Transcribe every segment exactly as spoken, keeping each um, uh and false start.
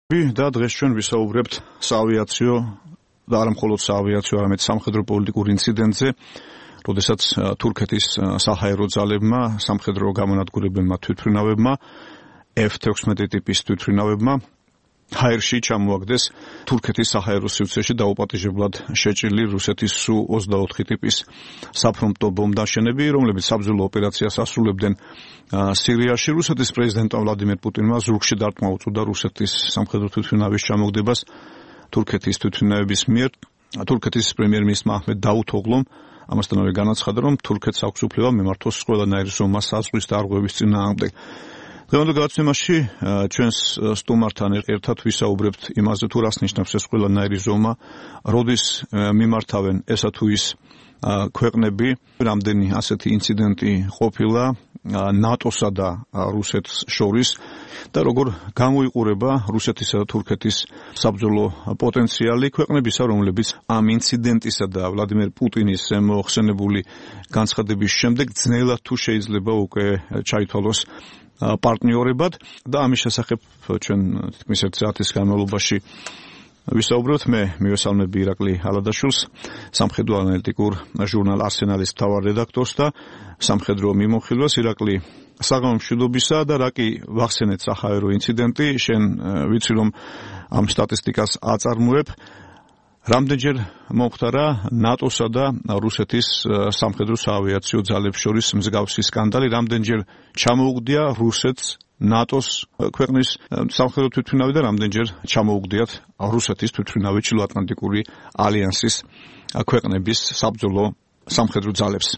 და დღეს ჩვენ ვისაუბრებთ საავიაციო და არა მხოლოდ საავიაციო, არამედ სამხედრო პოლიტიკურ ინციდენტზე, როდესაც თურქეთის საჰაერო ძალებმა, სამხედრო გამონადგურებელმა თვითმფრინავებმა, ეფ თექვსმეტი ტიპის თვითმფრინავებმა ჰაერში ჩამოაგდეს თურქეთის საჰაერო სივრცეში დაუპატიჟებლად შეჭრილი რუსეთის სუ ოცდაოთხი ტიპის საფრონტო ბომბდაშენები, რომლებიც საბრძოლო ოპერაციას ასრულებდნენ სირიაში. რუსეთის პრეზიდენტმა ვლადიმერ პუტინმა ზურგში დარტყმა უწოდა რუსეთის სამხედრო თვითმფრინავის ჩამოგდებას თურქეთის თვითმფრინავების მიერ. თურქეთის პრემიერ-მინისტრმა აჰმედ დავუთოღლუმ ამასთანავე განაცხადა, რომ თურქეთს აქვს უფლება მიმართოს ყველანაირი ზომა საზღვის და არღვევის წინააღმდეგ. დღევანდელ გადაცემაში ჩვენს სტუმართან ერთად ვისაუბრებთ იმაზე, თუ რას ნიშნავს ეს ყველანაირი ზომა, როდის მიმართავენ ესა თუ ის ქვეყნები, რამდენი ასეთი ინციდენტი ყოფილა ნატოსა და რუსეთს შორის და როგორ გამოიყურება რუსეთისა და თურქეთის საბრძოლო პოტენციალი ქვეყნებისა, რომლებიც ამ ინციდენტისა და ვლადიმერ პუტინის მოხსენებული განცხადების შემდეგ ძნელად თუ შეიძლება უკვე ჩაითვალოს პარტნიორებად და ამის შესახებ ჩვენ თითქმის ერთ საათის განმავლობაში ვისაუბრებთ. მე მივესალმები ირაკლი ალადაშვილს, სამხედრო ანალიტიკურ ჟურნალ არსენალის მთავარ რედაქტორს და სამხედრო მიმოხილვას. ირაკლი, საღამო მშვიდობისა და რა კი ვახსენეთ საჰაერო ინციდენტი, შენ ვიცი რომ ამ სტატისტიკას აწარმოებ. რამდენჯერ მომხდარა ნატოსა და რუსეთის სამხედრო საავიაციო ძალებს შორის მსგავსი სკანდალი, რამდენჯერ ჩამოუგდია რუსეთს ნატოს ქვეყნის სამხედრო თვითმფრინავი და რამდენჯერ ჩამოუგდიათ რუსეთის თვითმფრინავი ჩრდილოატლანტიკური ალიანსის ქვეყნების საბრძოლო სამხედრო ძალებს.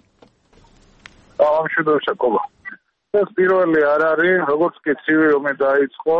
ამშვიდობისა კობა. ეს პირველი არ არის, როგორც კი ცივი ომი დაიწყო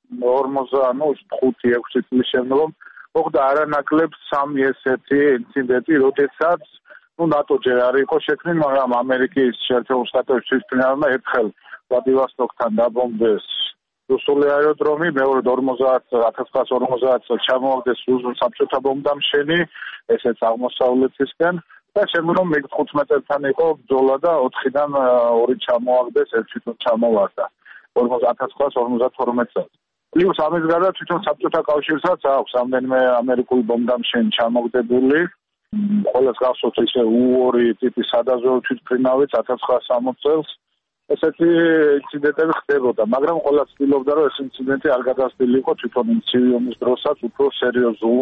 ორმოცდახუთი ექვსი წლის შემდგომ მოხდა არანაკლებ სამი ესეთი ინციდენტი, როდესაც ნუ ნატო ჯერ არ იყო შექმნილი, მაგრამ ამერიკის შეერთებულ შტატების თვითმფრინავებმა ერთხელ ვლადივოსტოკთან დაბომბეს რუსული აეროდრომი, მეორედ ათას ცხრაასი ორმოცდაათ წელს ჩამოაგდეს რუსულ საბჭოთა ბომბდამშენი, ესეც აღმოსავლეთისკენ და შემდგომ თხუთმეტთან იყო ბრძოლა და ოთხიდან ორი ჩამოაგდეს, ერთ თვითონ ჩამოვარდა ათას ცხრაასი ორმოცდათორმეტ წელს. პლუს ამის გარდა თვითონ საბჭოთა კავშირსაც აქვს რამდენიმე ამერიკული ბომბდამშენი ჩამოგდებული. ყველას გახსოვთ ისე უ ორი ტიპის სადაზვერვო თვითმფრინავიც ათას ცხრაასი სამოცდაათ წელს. ესეთი ინციდენტები ხდებოდა, მაგრამ ყველა ცდილობდა, რომ ეს ინციდენტი არ გადასtildeიყო თვითონ ცივი ომის დროსაც უფრო სერიოზულ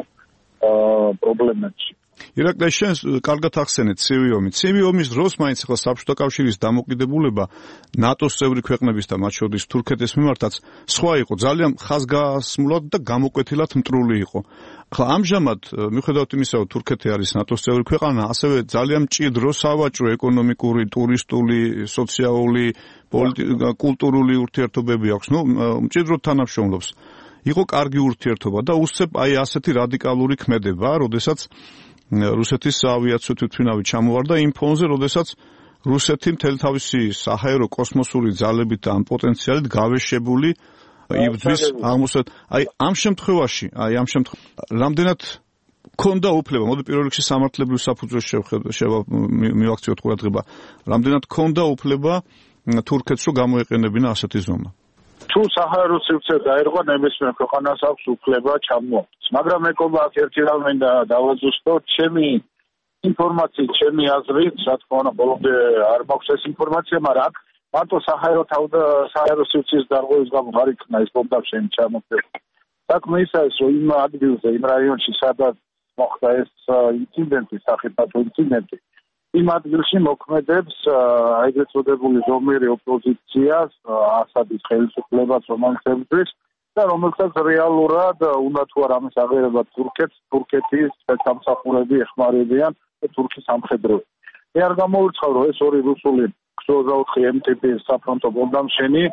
პრობლემებში. ირაკლი, შენ კარგად ახსენეთ ცივი ომი. ცივი ომის დროს მაინც ახლა საბჭოთა კავშირის დამოკიდებულება ნატოს წევრი ქვეყნების და მათ შორის თურქეთის მიმართაც სხვა იყო, ძალიან ხაზგასმულად და გამოკვეთილად მტრული იყო. ახლა ამჟამად მიუხედავად იმისა, რომ თურქეთი არის ნატოს წევრი ქვეყანა, ასევე ძალიან მჭიდრო სავაჭრო, ეკონომიკური, ტურისტული, სოციალური, კულტურული ურთიერთობები აქვს. ნუ მჭიდროდ თანამშრომლობს. იყო კარგი ურთიერთობა და უსწრებ აი ასეთი რადიკალური ქმედება, როდესაც რუსეთის საავიაციო თვითმფრინავი ჩამოვარდა იმ ფონზე, როდესაც რუსეთი მთელი თავისი საჰაერო კოსმოსური ძალებით და ამ პოტენციალით გავეშებული იბრძვის აღმოსავლეთ. აი ამ შემთხვევაში, აი ამ შემთხვევაში რამდენად ქონდა უფლება, მოდი პირველ რიგში სამართლებრივ საფუძველს მივაქციოთ ყურადღება, რამდენად ქონდა უფლება თურქეთს რომ გამოეყენებინა ასეთი ზომა? თუ საჰაერო სივრცე დაერღვა, ნებისმიერ ქვეყანას აქვს უფლება ჩამოაგდეს. მაგრამ მეკობა აქ ერთი რამ მინდა დავაზუსტო, ჩემი ინფორმაციით, ჩემი აზრით, რა თქმა უნდა, ბოლომდე არ მაქვს ეს ინფორმაცია, მაგრამ აქ მარტო საჰაერო თავდა საჰაერო სივრცის დარღვევის გამო არ იქნა ეს ბომბდამშენი ჩამოგდება. საქმე ისაა, რომ იმ ადგილზე, იმ რაიონში, სადაც მოხდა ეს ინციდენტი, სახიფათო ინციდენტი, იმ ადგილში მოქმედებს ეგრეთ წოდებული ზომიერი ოპოზიცია, ასადის ხელისუფლებას, რომელიც ებრძვის და რომელსაც რეალურად უნდა თუ არ ამის აღიარება თურქეთს, თურქეთის სპეცსამსახურები ეხმარებიან თურქის სამხედროებს. მე არ გამოვირცხავ, რომ ეს ორი რუსული სუ ოცდაოთხი ემ ტიპის საფრონტო ბომბდამშენი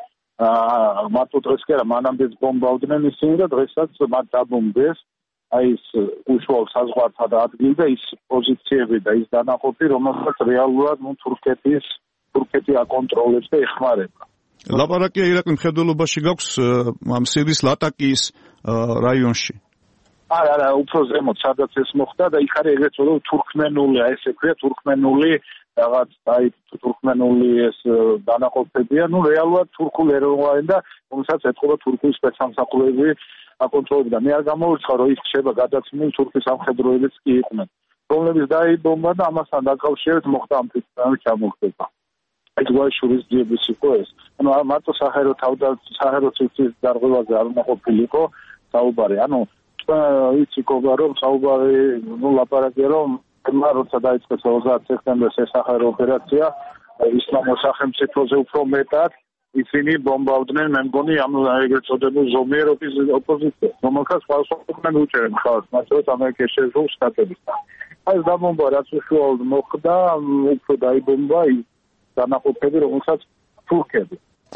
მარტო დღეს კი არა, მანამდეც ბომბავდნენ ისინი და დღესაც მათ დაბომბეს აი ეს უშუალო საზღვართა და ადგილი და ის პოზიციები და ის დანაყოფი, რომელსაც რეალურად ნუ თურქეთის თურქეთი აკონტროლებს და ეხმარება. ლაპარაკია ირაკლი მხედველობაში გაქვს ამ სირიის ლატაკიის რაიონში. არა, არა, უფრო ზემოთ, სადაც ეს მოხდა და იქ არის ეგრეთ წოდებული თურქმენული, აი ესე ქვია თურქმენული რაღაც აი თურქმენული ეს დანაყოფებია, ну რეალურად თურქული ეროვნული და რომელსაც ეთყობა თურქული სპეცსამსახურეები აკონტროლებდა. მე არ გამოვიწყარ, რომ ის ხდება გადაცმული თურქის სამხედროებიც კი იყვნენ, რომლებიც დაიბომბა და ამასთან დაკავშირებით მოხდა ამ თვითმფრინავის ჩამოგდება. ეს გვაშურის ძიების იყო ეს. ანუ მარტო საჰაერო თავდა საჰაერო ციხის დარღვევაზე არ უნდა ყოფილიყო საუბარი. ანუ იცი გობა რომ საუბარი ნუ ლაპარაკია რომ მაგრამ როცა დაიწყეს ოცდაათი სექტემბერს ეს საჰაერო ოპერაცია ისლამურ სახელმწიფოზე უფრო მეტად ისინი ბომბავდნენ, მე მგონი ამ ეგრეთ წოდებულ ზომიერ ოპოზიციას, რომელსაც ხალხობდნენ უჭერენ ხალხს, მასწავლეთ ამერიკის შეერთებული შტატებისთან. ეს დაბომბვა რაც უშუალოდ მოხდა, უფრო დაიბომბა ის დანაყოფები, რომელსაც თურქები.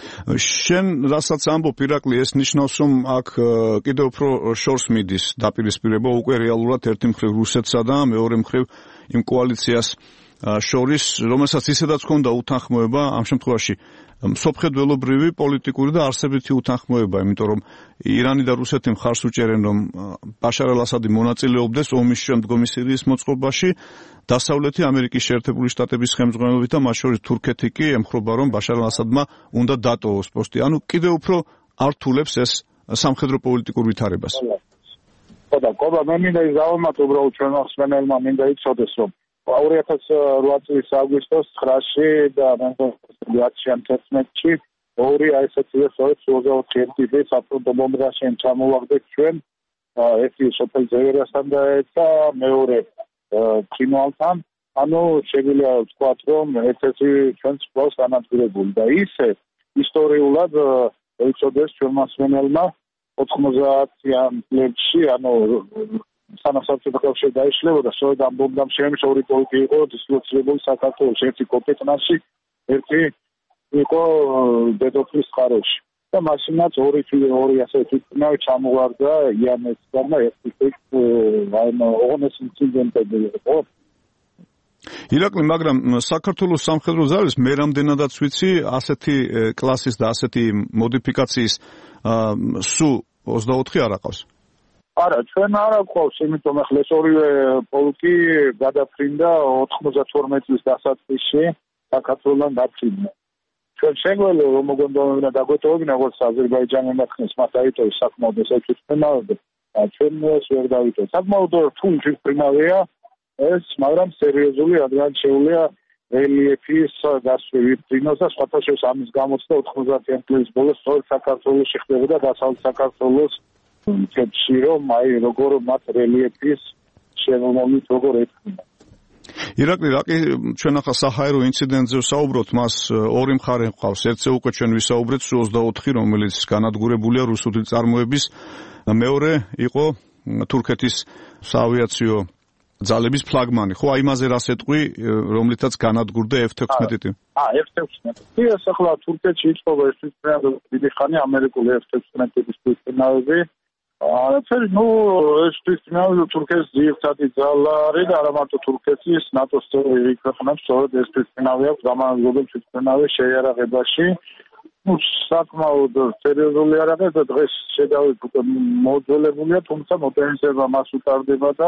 შენ რასაც ამბობ ირაკლი, ეს ნიშნავს, რომ აქ კიდევ უფრო შორს მიდის დაპირისპირება უკვე რეალურად ერთი მხრივ რუსეთსა და მეორე მხრივ იმ კოალიციას შორის, რომელსაც ისედაც ჰქონდა უთანხმოება ამ შემთხვევაში მსოფლმხედველობრივი, პოლიტიკური და არსებითი უთანხმოება, იმიტომ რომ ირანი და რუსეთი მხარს უჭერენ, რომ ბაშარ ალ-ასადი მონაწილეობდეს ომის შემდგომი სირიის მოწყობაში, დასავლეთი ამერიკის შეერთებული შტატების ხელმძღვანელობით და მათ შორის თურქეთი კი ემხრობა, რომ ბაშარ ალ-ასადმა უნდა დატოვოს პოსტი. ანუ კიდევ უფრო ართულებს ეს სამხედრო პოლიტიკურ ვითარებას. ხო და ყობა მე მინდა ის დავამატო უბრალოდ ჩვენ მსმენელმა მინდა იცოდეს, რომ ორი ათას რვა წლის აგვისტოს ცხრაში და მე მგონი თერთმეტში ორი აი ესეთი სწორედ ოცდაოთხი ტიპის აფრონტო ბომბაში ჩამოვაგდეთ ჩვენ ერთი სოფელ ზევერასთან და და მეორე ჩინვალთან. ანუ შეგვიძლია ვთქვათ, რომ ერთ-ერთი ჩვენს კლავს განადგურებული და ისე ისტორიულად ეცოდეს ჩვენმა მსმენელმა ოთხმოცდაათიან წლებში, ანუ სანამ საბჭოთა კავშირი დაიშლებოდა, სწორედ ამ ბომბდამშენების ორი პოლკი იყო დისლოცირებული საქართველოში, ერთი კოპეტნაში, ერთი იყო დედოფლის წყაროში. და მაშინაც ორი ორი ასეთი თვითმფრინავი ჩამოვარდა იანესთან და ერთი აი ოღონდ ინციდენტები იყო. ირაკლი, მაგრამ საქართველოს სამხედრო ძალებს მე რამდენადაც ვიცი, ასეთი კლასის და ასეთი მოდიფიკაციის სულ ოცდაოთხი არ აყავს. არა, ჩვენ არ აყავს, იმიტომ ახლა ეს ორივე პოლკი გადაფრინდა ოთხმოცდათორმეტი წლის დასაწყისში საქართველოსთან დაფრინდა. ჩვენ შეგვიძლია რომ მოგონდომებინა დაგვეტოვებინა, როგორც აზერბაიჯანი და ხნის მათ დაიტოვეს საკმაოდ ეს თვითმფრინავები, ჩვენ ეს ვერ დავიტოვეთ. საკმაოდ რთული თვითმფრინავია ეს, მაგრამ სერიოზული, რადგან შეუძლია რელიეფის გასვევი ფრინოს და სხვათა შორის ამის გამოცდა ოთხმოცდაათიან წლის ბოლოს სწორედ საქართველოში ხდებოდა დასავლეთ საქართველოს კეთში, რომ აი როგორ მათ რელიეფის შემომავლით როგორ ექნება. ირაკლი, რაკი ჩვენ ახლა საჰაერო ინციდენტზე ვსაუბრობთ, მას ორი მხარე ჰყავს. ერთზე უკვე ჩვენ ვისაუბრეთ სუ ოცდაოთხი, რომელიც განადგურებულია რუსული წარმოების, მეორე იყო თურქეთის საავიაციო ძალების ფლაგმანი. ხო, აი იმაზე რას ეტყვი, რომლითაც განადგურდა ეფ თექვსმეტი? აა, ეფ თექვსმეტი. ეს ახლა თურქეთში იწყება ეს თვითმფრინავი დიდი ხანი ამერიკული ეფ თექვსმეტების თვითმფრინავები. არაფერი, ნუ ეს თვითმფრინავი თურქეთის ძირითადი ძალა არის და არა მარტო თურქეთის, ნატოს წევრი ქვეყნებს სწორედ ეს თვითმფრინავი აქვს გამანადგურებელ თვითმფრინავის შეიარაღებაში. ნუ საკმაოდ სერიოზული არაღია და დღეს შედავით მოძველებულია, თუმცა მოდერნიზება მას უტარდება და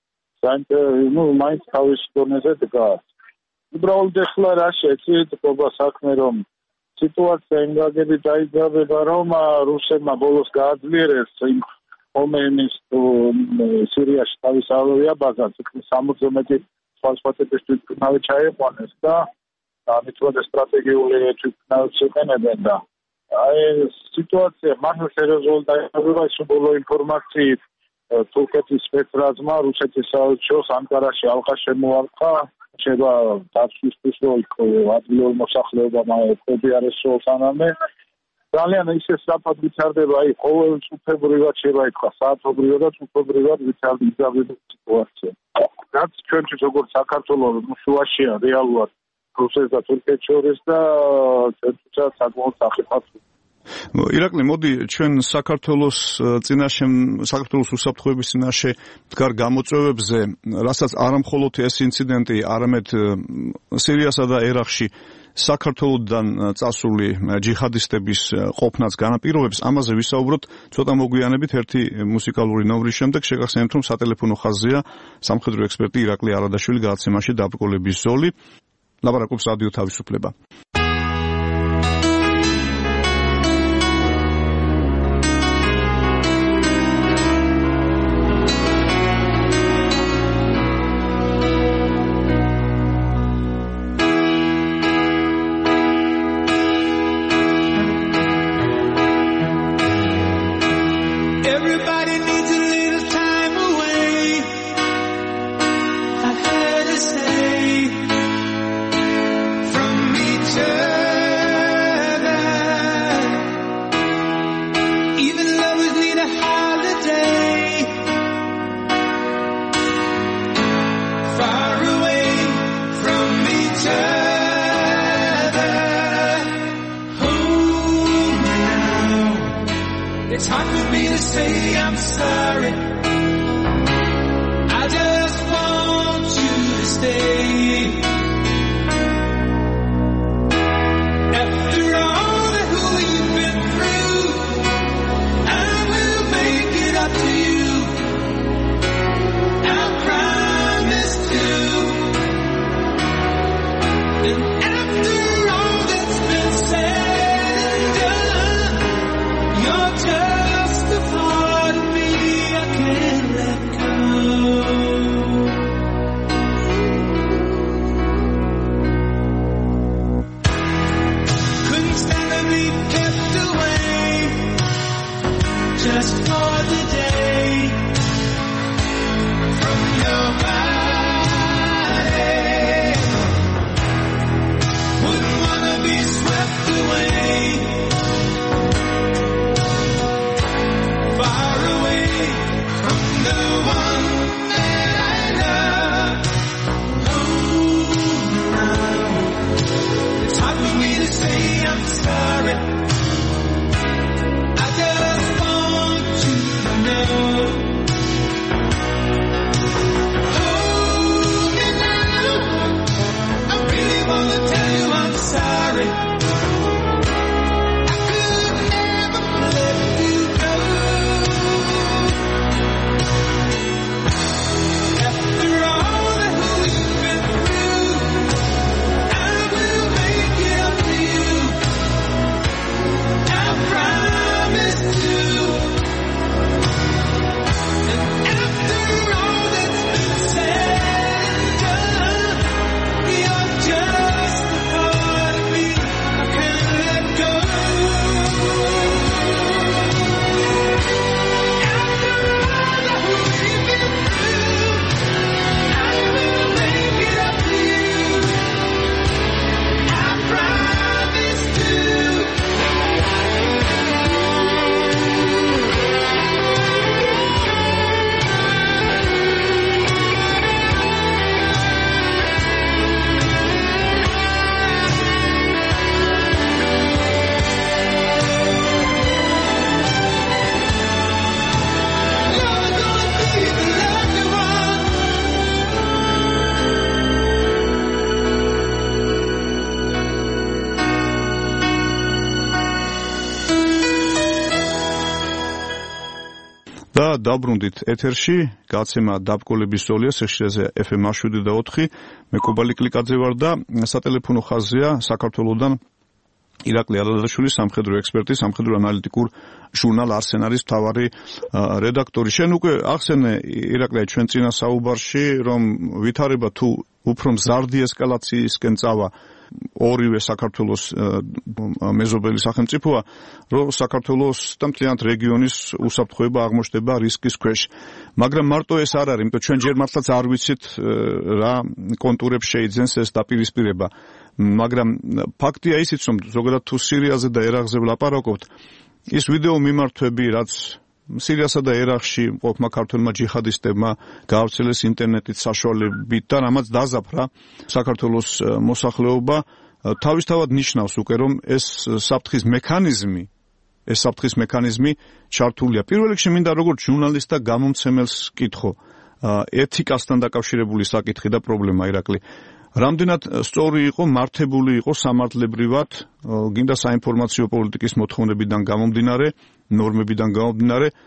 ну, მაინც თავის დონეზე დგას. უბრალოდ ახლა რა შეცით ყობა საქმე, რომ სიტუაცია იმ გაგებით დაიძაბება, რომ რუსებმა ბოლოს გააძლიერეს იმ ხომეინის სირიაში თავის ავიაბაზას, სამოცზე მეტი სხვა ტიპის თვითმფრინავი ჩაიყვანეს და ამიტომაც სტრატეგიული თვითმფრინავებს იყენებენ და აი სიტუაცია მართლა სერიოზული დაიძაბება, ის ბოლო ინფორმაციით თურქეთის სპეცრაზმა რუსეთის საელჩოს ანკარაში ალყა შემოარტყა, შეება დაცვისთვის, რომ ადგილობრივ მოსახლეობამ ეფებიარესოთანამე. ძალიან ისე სწრაფად ვითარდება, აი ყოველ წუთებრივად შეება ითქვა, საათობრივად და წუთობრივად ვითარდება სიტუაცია. რაც ჩვენთვის როგორც საქართველოს შუაშია რეალურად რუსეთს და თურქეთს შორის და ჩვენთვისაც საკმაოდ სახიფათოა. ირაკლი, მოდი ჩვენ საქართველოს წინაშე საქართველოს უსაფრთხოების წინაშე მდგარ გამოწვევებზე, რასაც არა მხოლოდ ეს ინციდენტი, არამედ სირიასა და ერაყში საქართველოსთან წასული ჯიჰადისტების ყოფნაც განაპირობებს, ამაზე ვისაუბროთ ცოტა მოგვიანებით ერთი მუსიკალური ნომრის შემდეგ. შეგახსენებთ, რომ სატელეფონო ხაზია სამხედრო ექსპერტი ირაკლი არადაშვილი, გადაცემაში დაბრკოლების ზოლი. ლაპარაკობს რადიო თავისუფლება. It's hard for me to say I'm sorry. I just want you to stay. After all that who you've been through, I will make it up to you. I promise to. And after all that's been said and done, you're just a part of me I can't let go. Couldn't stand to be kept away just for the day from your body. Wouldn't wanna be swept away, far away from the one that I love. Oh, now it's hard for me to say I'm sorry. I just want you to know. Hold me now. I really wanna tell you I'm sorry. I could never let you go. After all that who you've been through, I will make it up to you. I promise to. And after all that's been said and done, you're just a part of me I can't let go. After all that we've been through, I will make it up to you. I promise to. You're gonna be the lucky one. და დაბრუნდით ეთერში, გაცემა დაბკოლების ზოლია სიხშირეზე ეფ ემ შვიდი და ოთხი. მე კობალი კლიკაძე ვარ და სატელეფონო ხაზია საქართველოსდან ირაკლი ალადაშვილი, სამხედრო ექსპერტი, სამხედრო ანალიტიკურ ჟურნალ არსენალის მთავარი ა, რედაქტორი. შენ უკვე ახსენე ირაკლი ჩვენ წინა საუბარში, რომ ვითარება თუ უფრო მზარდი ესკალაციისკენ წავა ორივე საქართველოს ა, მეზობელი სახელმწიფოა, რომ საქართველოს და მთლიანად რეგიონის უსაფრთხოება აღმოჩნდება რისკის ქვეშ. მაგრამ მარტო ეს არ არის, იმიტომ ჩვენ ჯერ მართლაც არ ვიცით ა, რა კონტურებს შეიძენს ეს დაპირისპირება. მაგრამ ფაქტია ისიც, რომ ზოგადად თუ სირიაზე და ერაყზე ვლაპარაკობთ, ის ვიდეო მიმართვები, რაც სირიასა და ერაყში მყოფმა ქართველმა ჯიჰადისტებმა გაავრცელეს ინტერნეტით საშუალებით და რამაც დაზაფრა საქართველოს ა, მოსახლეობა, ა, თავისთავად ნიშნავს უკვე, რომ ეს საფრთხის მექანიზმი ეს საფრთხის მექანიზმი ჩართულია. პირველ რიგში მინდა როგორც ჟურნალისტ და გამომცემელს კითხო, ა, ეთიკასთან დაკავშირებული საკითხი და პრობლემა ირაკლი. რამდენად სწორი იყო, მართებული იყო სამართლებრივად, ა, გინდა საინფორმაციო პოლიტიკის მოთხოვნებიდან გამომდინარე, ნორმებიდან გამომდინარე,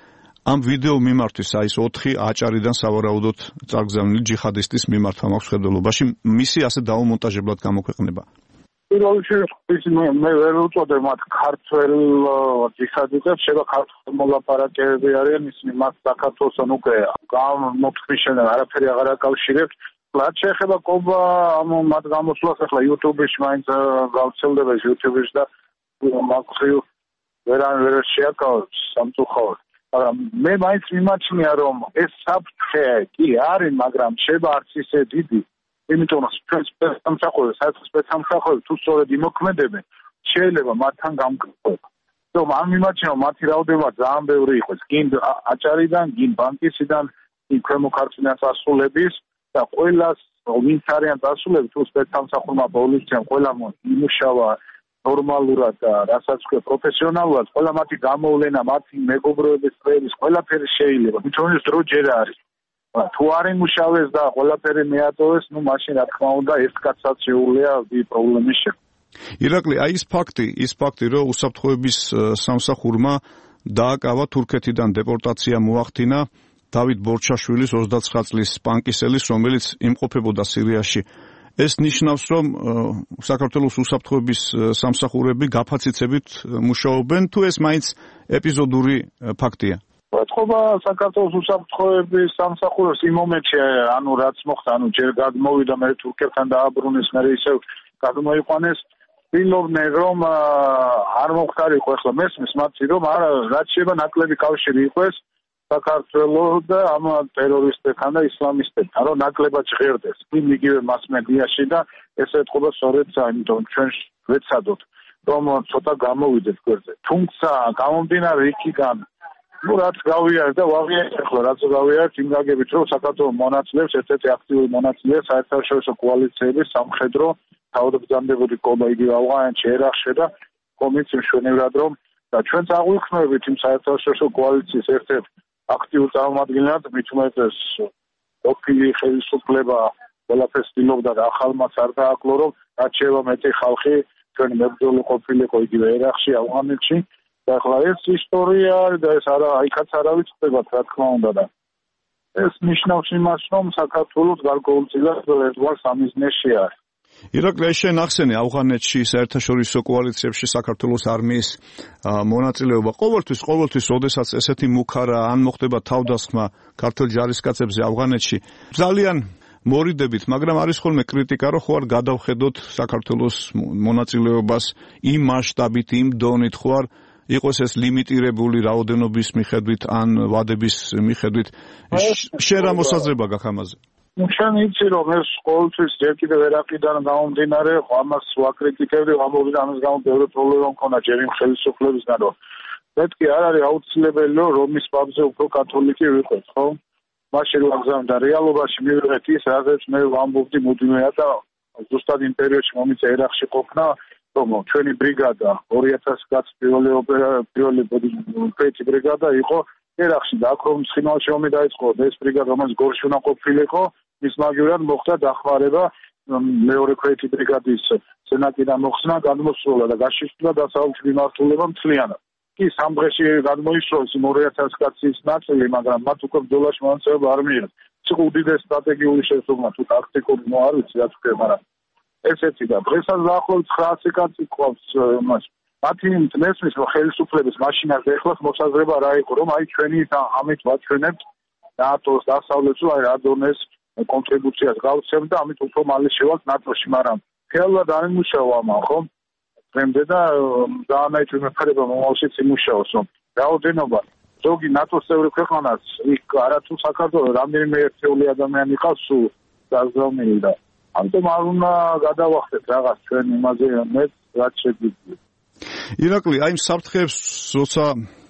ამ ვიდეო მიმართვის აი ეს ოთხი აჭარიდან სავარაუდოდ წარგზავნილი ჯიხადისტის მიმართვა მაქვს ხედველობაში მისი ასე დაუმონტაჟებლად გამოქვეყნება. პირველ რიგში მე ვერ უწოდებ მათ ქართველ ჯიხადისტებს, შევა ქართულ მოლაპარაკებები არიან, ისინი მათ საქართველოსთან უკვე გამოთქმის არაფერი აღარ აკავშირებს. რაც შეეხება კობა ამ მათ გამოსვლას, ახლა YouTube-ში მაინც გავცელდება YouTube-ში და მაგხრივ ვერან ვერ შეაკავებს სამწუხაროდ. მაგრამ მე მაინც მიმაჩნია რომ ეს საფრთხე კი არის, მაგრამ შეება არც ისე დიდი. იმიტომ რომ სპეცსამსახურები, საერთო სპეცსამსახურები თუ სწორედ იმოქმედებენ, შეიძლება მათთან გამკრობა. რომ ამ მიმაჩნია რომ მათი რაოდენობა ძალიან ბევრი იყოს, გინ აჭარიდან, გინ ბანკისიდან, გინ ქვემო ქართლიდან წასულების და ყველას ვინც არიან წასულები თუ სპეცსამსახურმა პოლიციამ ყველამ იმუშავა ნორმალურად და რასაც ქვია პროფესიონალურად, ყველა მათი გამოვლენა, მათი მეგობროების წრეების ყველაფერი შეიძლება. თვითონ ეს დრო ჯერ არის. თუ არ იმუშავეს და ყველაფერი მეატოვეს, ну მაშინ რა თქმა უნდა ერთ კაცსაც შეუძლია პრობლემის შექმნა. ირაკლი, აი ის ფაქტი, ის ფაქტი, რომ უსაფრთხოების სამსახურმა დააკავა თურქეთიდან დეპორტაცია მოახდინა დავით ბორჩაშვილის ოცდაცხრა წლის პანკისელის, რომელიც იმყოფებოდა სირიაში. ეს ნიშნავს, რომ საქართველოს უსაფრთხოების სამსახურები გაფაციცებით მუშაობენ, თუ ეს მაინც ეპიზოდური ფაქტია? ეთქობა საქართველოს უსაფრთხოების სამსახურებს იმ მომენტში, ანუ რაც მოხდა, ანუ ჯერ გადმოვიდა მე თურქებთან დააბრუნეს, მე ისევ გადმოიყვანეს, ვინმე რომ არ მოხდარიყო ახლა მესმის მათი რომ არა რაც შეიძლება ნაკლები კავშირი იყოს საქართველოს და ამ ტერორისტებთან და ისლამისტებთან, რომ ნაკლებად ჟღერდეს იმ იგივე მასმედიაში და ესე ეთქობა სწორედ ამიტომ ჩვენ ვეცადოთ რომ ცოტა გამოვიდეთ გვერდზე. თუმცა გამომდინარე იქიდან ну რაც გავიარეთ და ვაღიარეთ ახლა რაც გავიარეთ იმ გაგებით რომ საქართველოს მონაწილეებს ერთ-ერთი აქტიური მონაწილეა საერთაშორისო კოალიციების სამხედრო თავდაბრძანებები კობა იგივე ავღანეთში, ერაყში და კომიც მშვენივრად რომ და ჩვენ წაღვიხმებით იმ საერთაშორისო კოალიციის ერთ-ერთ აქტიურ წარმომადგენლად, მით უმეტეს ოფილი ხელისუფლება ყველაფერს ცდილობდა და ახალმაც არ დააკლო რომ რაც შევა მეტი ხალხი ჩვენი მებრძოლი ყოფილიყო იგივე ერაყში, ავღანეთში. და ახლა ეს ისტორია არის და ეს არა აიქაც არავის ხდებათ რა თქმა უნდა და ეს ნიშნავს იმას რომ საქართველოს გარკვეულწილად ერთგვარ სამიზნეში არის. ირაკლი, შენ ახსენე ავღანეთში საერთაშორისო კოალიციებში საქართველოს არმიის მონაწილეობა. ყოველთვის, ყოველთვის, როდესაც ესეთი მუქარა ან მოხდება თავდასხმა ქართულ ჯარისკაცებზე ავღანეთში, ძალიან მორიდებით, მაგრამ არის ხოლმე კრიტიკა, რომ ხო არ გადავხედოთ საქართველოს მონაწილეობას იმ მასშტაბით, იმ დონით, ხო არ იყოს ეს ლიმიტირებული რაოდენობის მიხედვით ან ვადების მიხედვით. შენ რა მოსაზრება გაქვს ამაზე? ну ჩვენ იცი რომ ეს ყოველთვის ჯერ კიდევ ერაყიდან გამომდინარე, ამას ვაკრიტიკებდი, ამოვიდა ამის გამო ბევრი პრობლემა მქონდა ჯერ იმ ხელისუფლებისგან, რომ მეთქი არ არის აუცილებელი რომ რომის პაპზე უფრო კათოლიკე ვიყოთ, ხო? მაშინ ვაგზავნე და რეალობაში მივიღეთ ის, რაზეც მე ვამბობდი მუდმივად და ზუსტად იმ პერიოდში მომიცა ერაყში ყოფნა, რომ ჩვენი ბრიგადა ორი ათასი კაც პირველი პირველი პეჭი ბრიგადა იყო ერაყში და აქ რომ ცხინვალში ომი დაიწყო და ეს ბრიგადა რომელიც გორში უნდა ყოფილიყო, მის მაგივრად მოხდა დახმარება მეორე ქვეითი ბრიგადის სენატიდან მოხსნა, გადმოსულა და გაშიშლა დასავლეთ მიმართულება მთლიანად. კი სამდღეში გადმოისროლეს იმ ორი ათასი კაცის ნაწილი, მაგრამ მათ უკვე ბრძოლაში მონაწილეობა არ მიიღეს. ეს იყო უდიდესი სტრატეგიული შესრულება თუ ტაქტიკური ნუ არ ვიცი რა თქვა, მაგრამ ესეთი და დღესაც დაახლოებით ცხრაასი კაცი ყავს მას. მათი მესმის რომ ხელისუფლების მაშინაზე ეხლას მოსაზრება რა იყო, რომ აი ჩვენი ამით ვაჩვენებთ ნატოს დასავლეთს, აი რა დონეს კონტრიბუციას გავცემთ და ამით უფრო მალე შევალთ ნატოში, მაგრამ რეალურად არ იმუშავა ამან, ხო? დღემდე და დაანაით ვიმეფხერება მომავალშიც იმუშაოს, რომ რაოდენობა ზოგი ნატოს წევრი ქვეყანას იქ არათუ საქართველოს რამდენიმე ერთეული ადამიანი ყავს სულ დაზროვნილი და ამიტომ არ უნდა გადავახდეთ რაღაც ჩვენ იმაზე მეც რაც შეგვიძლია. ირაკლი, აი საფრთხეებს როცა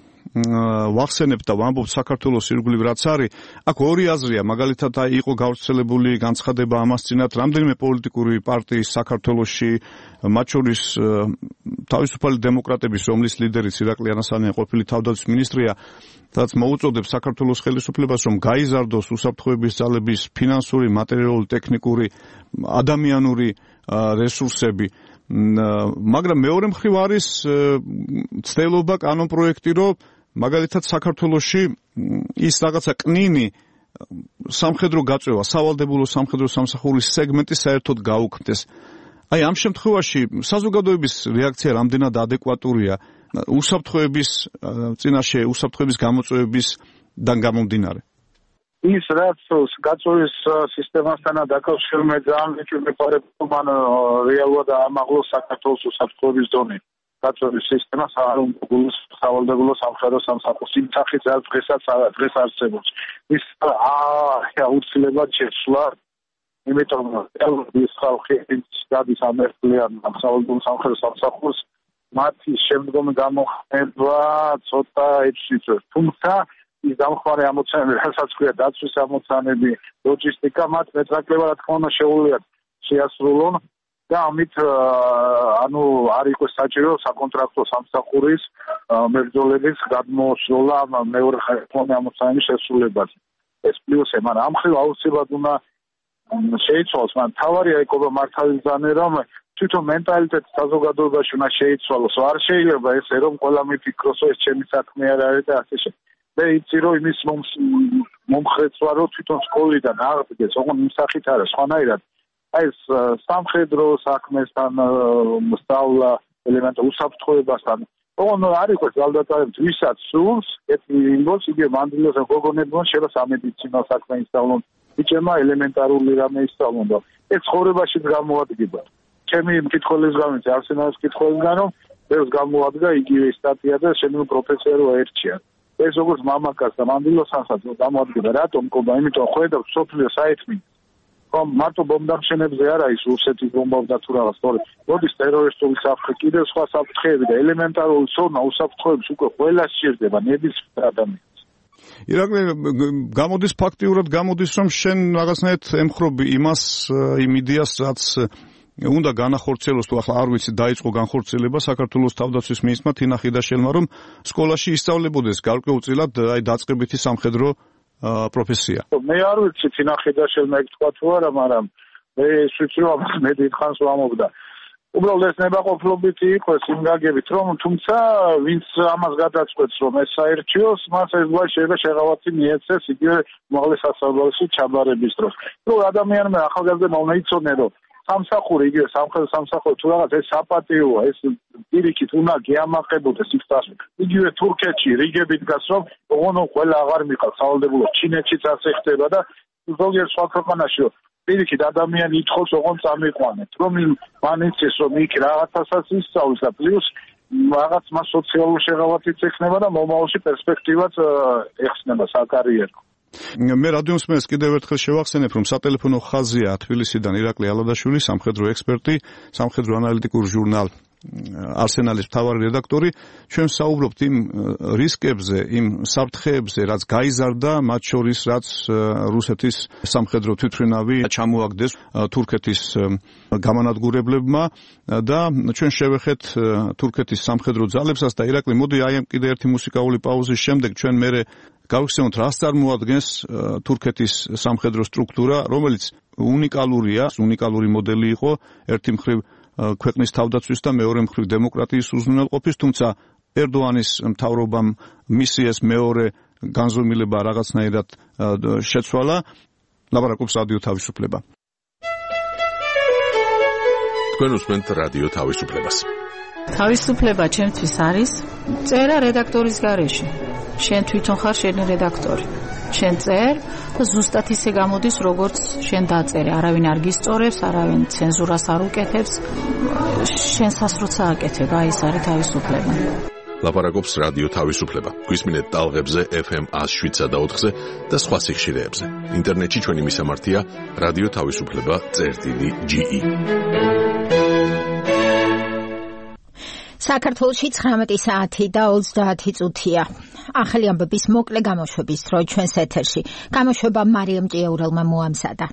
ვახსენებ და ვამბობ საქართველოს ირგვლივ რაც არის, აქ ორი აზრია, მაგალითად აი იყო გავრცელებული განცხადება ამას წინათ რამდენიმე პოლიტიკური პარტიის საქართველოში, მათ შორის თავისუფალი დემოკრატების, რომლის ლიდერიც ირაკლი ანასიანია ყოფილი თავდაცვის მინისტრია, რაც მოუწოდებს საქართველოს ხელისუფლებას, რომ გაიზარდოს უსაფრთხოების ძალების ფინანსური, მატერიალური, ტექნიკური, ადამიანური რესურსები. მაგრამ მეორე მხრივ არის ცდელობა კანონპროექტი, რომ მაგალითად საქართველოში ის რაღაცა კნინი სამხედრო გაწევა, სავალდებულო სამხედრო სამსახურის სეგმენტი საერთოდ გაუქმდეს. აი ამ შემთხვევაში საზოგადოების რეაქცია რამდენად ადეკვატურია უსაფრთხოების წინაშე უსაფრთხოების გამოწვევებისგან გამომდინარე? ის რაც გაწევის სისტემასთან დაკავშირებით ძალიან მეყარებულ მან რეალურად ამაღლოს საქართველოს უსაფრთხოების დონე. გაწევის სისტემა სავალდებულო სამხედრო სამსახურის სიმსახით დღესაც დღეს არსებობს. ის აუცილებლად შეცვლა, იმიტომ რომ ის ხალხი დადის ამერკლიან სავალდებულო სამხედრო სამსახურს, მათი შემდგომი გამოხმება ცოტა ეჭვს. თუმცა ის დამხმარე ამოცანები, რასაც ქვია დაცვის ამოცანები, ლოჯისტიკა, მათ მეტნაკლებად რა თქმა უნდა შეუძლიათ შეასრულონ და ამით ანუ არ იყოს საჭირო საკონტრაქტო სამსახურის მებრძოლების გადმოსვლა მეორე ხაზოვანი ამოცანების შესრულებაზე. ეს პლუსი, მაგრამ ამ ხრივ აუცილებლად უნდა შეიცვალოს, მაგრამ თავარია ეკობა მართალიზანე, რომ თვითონ მენტალიტეტი საზოგადოებაში უნდა შეიცვალოს. არ შეიძლება ესე რომ ყველა მიფიქროს, ეს ჩემი საქმე არ არის და ასე შემდეგ. მე იცი რომ იმის მომხრეცვა რომ თვითონ სკოლიდან აღდგეს, ოღონდ იმ სახით არა, სხვანაირად. აი ეს სამხედრო საქმესთან სწავლა, ელემენტურ უსაფრთხოებასთან. ოღონდ არ იყოს ძალდატარებით, ვისაც სურს, ეთნიკოს იგივე მანდილოს გოგონებმა შეიძლება სამედიცინო საქმე ისწავლონ, ბიჭებმა ელემენტარული რამე ისწავლონ და ეს ცხოვრებაში გამოადგება. ჩემი მკითხველის გამო, არსენალის მკითხველიდან რომ ეს გამოადგა იგივე სტატია და შემდგომ პროფესია რო აერჩია. ეს როგორც მამაკაც და მანდილოსანსაც გამოადგება, რატომ ყობა, იმიტომ ხედავთ სოფლიო საერთმი რომ მარტო ბომბდამშენებზე არა ის რუსეთის ბომბავდა თუ რაღაც, თორე მოდის ტერორისტული საფრთხე, კიდევ სხვა საფრთხეები და ელემენტარული ცოდნა უსაფრთხოების უკვე ყველა სჭირდება ნებისმიერ ადამიანს. ირაკლი, გამოდის ფაქტიურად გამოდის რომ შენ რაღაცნაირად ემხრობი იმას, იმ იდეას, რაც უნდა განახორციელოს, თუ ახლა არ ვიცი, დაიწყო განხორციელება საქართველოს თავდაცვის მინისტრმა თინა ხიდაშელმა, რომ სკოლაში ისწავლებოდეს გარკვეულწილად აი დაწყებითი სამხედრო პროფესია. მე არ ვიცი თინა ხიდაშელმა ეგ თქვა თუ არა, მაგრამ მე ის ვიცი რომ მე დიდხანს ვამობდა. უბრალოდ ეს ნებაყოფლობითი იყო ეს იმ გაგებით, რომ თუმცა ვინც ამას გადაწყვეტს, რომ ეს საერთიოს, მას ეს გვარი შეიძლება შეღავათი მიეცეს იგივე უმაღლეს სასწავლებელში ჩაბარების დროს. რომ ადამიანმა ახალგაზრდა უნდა იცოდნენ, რომ სამსახური იგივე სამხედრო სამსახური თუ რაღაც ეს საპატიოა, ეს პირიქით უნდა გეამაყებოდეს იქაც. იგივე თურქეთში რიგებით დგას, რომ ოღონდ ყველა აღარ მიყავს სავალდებულო, ჩინეთშიც ასე ხდება და ზოგიერთ სხვა ქვეყანაში პირიქით ადამიანი ითხოვს ოღონდ წამიყვანეთ, რომ მან იცის რომ იქ რაღაცასაც ისწავლის და პლუს რაღაც მას სოციალური შეღავათიც ექნება და მომავალში პერსპექტივაც ეხსნება საკარიერო. მე რადიო მსმენელს კიდევ ერთხელ შევახსენებ, რომ სატელეფონო ხაზია თბილისიდან ირაკლი ალადაშვილი, სამხედრო ექსპერტი, სამხედრო ანალიტიკურ ჟურნალ არსენალის მთავარი რედაქტორი. ჩვენ საუბრობთ იმ რისკებზე, იმ საფრთხეებზე, რაც გაიზარდა, მათ შორის რაც რუსეთის სამხედრო თვითმფრინავი ჩამოაგდეს თურქეთის გამანადგურებლებმა და ჩვენ შევეხეთ თურქეთის სამხედრო ძალებსაც და ირაკლი, მოდი აი ამ კიდე ერთი მუსიკალური პაუზის შემდეგ ჩვენ მერე გავიხსენოთ, რას წარმოადგენს თურქეთის სამხედრო სტრუქტურა, რომელიც უნიკალურია, უნიკალური მოდელი იყო, ერთი მხრივ ქვეყნის თავდაცვის და მეორე მხრივ დემოკრატიის უზრუნველყოფის, თუმცა ერდოანის მთავრობამ მისი ეს მეორე განზომილება რაღაცნაირად შეცვალა. ლაპარაკობს რადიო თავისუფლება. თქვენ უსმენთ რადიო თავისუფლებას. თავისუფლება ჩემთვის არის წერა რედაქტორის გარეშე. შენ თვითონ ხარ შენი რედაქტორი. შენ წერ და ზუსტად ისე გამოდის, როგორც შენ დაწერე. არავინ არ გისწორებს, არავინ ცენზურას არ უკეთებს. შენსაც როცა აკეთებ, აი ეს არის თავისუფლება. ლაპარაკობს რადიო თავისუფლება. გვისმინეთ ტალღებზე ეფ ემ one oh seven და ოთხზე და სხვა სიხშირეებზე. ინტერნეტში ჩვენი მისამართია რადიო თავისუფლება წერტილი ჯი ი. საქართველოში ცხრამეტი საათი და ოცდაათი წუთია. ახალი ამბების მოკლე გამოშვების დრო ჩვენს ეთერში. გამოშვება მარიამ ჭიაურელმა მოამზადა.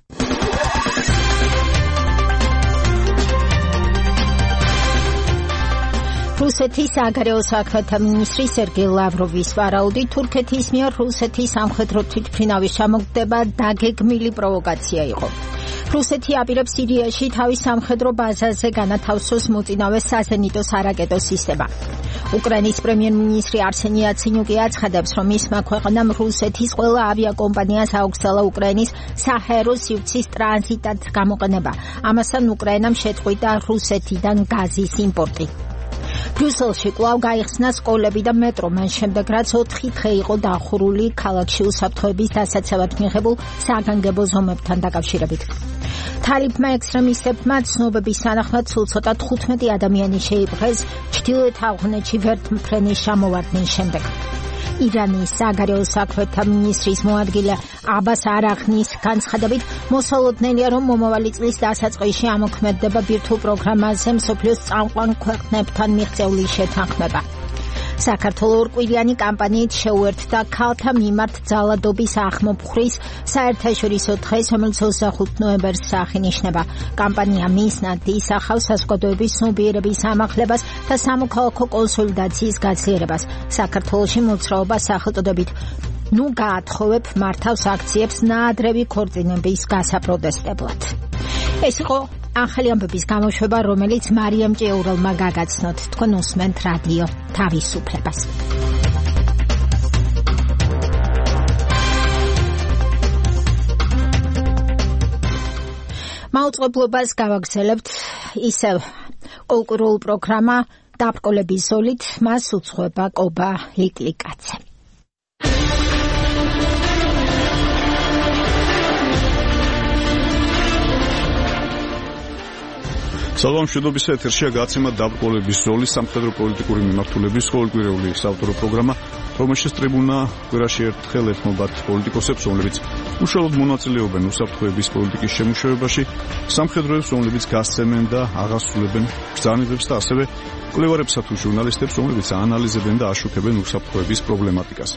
რუსეთის საგარეო საქმეთა მინისტრი სერგეი ლავროვის ვარაუდით, თურქეთის მიერ რუსეთის სამხედრო თვითმფრინავის ჩამოგდება დაგეგმილი პროვოკაცია იყო. რუსეთი აპირებს სირიაში თავის სამხედრო ბაზაზე განათავსოს მოწინავე საზენიტო სარაკეტო სისტემა. უკრაინის პრემიერ-მინისტრი არსენი იაცენიუკი აცხადებს, რომ მისმა ქვეყნამ რუსეთის ყველა ავიაკომპანიას აუგზავნა უკრაინის საჰაერო სივრცის ტრანზიტად გამოყენება. ამასთან უკრაინამ შეწყვიტა რუსეთიდან გაზის იმპორტი. ბრიუსელში კვლავ გაიხსნა სკოლები და მეტრო, მან შემდეგ რაც ოთხი დღე იყო დახურული ქალაქში უსაფრთხოების დასაცავად მიღებულ საგანგებო ზომებთან დაკავშირებით. თალიბმა ექსტრემისტებმა ცნობების თანახმად სულ ცოტა თხუთმეტი ადამიანი შეიპყრეს ჩრდილოეთ ავღანეთში ვერტმფრენის ჩამოვარდნის შემდეგ. ირანის საგარეო საქმეთა მინისტრის მოადგილე აბას არაღნის განცხადებით, მოსალოდნელია, რომ მომავალი წლის დასაწყისში ამოქმედდება ბირთვულ პროგრამაზე მსოფლიოს წამყვან ქვეყნებთან მიღწეული შეთანხმება. საქართველოს ორკვირიანი კამპანიით შეუერთდა ქალთა მიმართ ძალადობის ახმოფხვრის საერთაშორისო დღეს, რომელიც ოცდახუთ ნოემბერს აღინიშნება. კამპანია მიზნად ისახავს საზოგადოების ცნობიერების ამაღლებას და სამოქალაქო კონსოლიდაციის გაძლიერებას. საქართველოში მოძრაობა სახელწოდებით ნუ გაათხოვებ მართავს აქციებს ნაადრევი ქორწინების გასაპროტესტებლად. ეს იყო ახალი ამბების გამოშვება, რომელიც მარიამ ჭიაურელმა გაგაცნოთ. თქვენ უსმენთ რადიო თავისუფლებას. მაუწყებლობას გავაგრძელებთ ისევ კულტურულ პროგრამა დაბრკოლების ზოლით, მას უძღვება კობა ლიკლიკაცე. სალამ მშვიდობის ეთერშია გაცემა დაბრკოლების ზოლის სამხედრო პოლიტიკური მიმართულების ყოველკვირეული საავტორო პროგრამა, რომელშიც ტრიბუნა კვირაში ერთხელ ეთმობათ პოლიტიკოსებს, რომლებიც უშუალოდ მონაწილეობენ უსაფრთხოების პოლიტიკის შემუშავებაში, სამხედროებს, რომლებიც გასცემენ და აღასრულებენ ბრძანებებს და ასევე კვლევარებსა თუ ჟურნალისტებს, რომლებიც აანალიზებენ და აშუქებენ უსაფრთხოების პრობლემატიკას.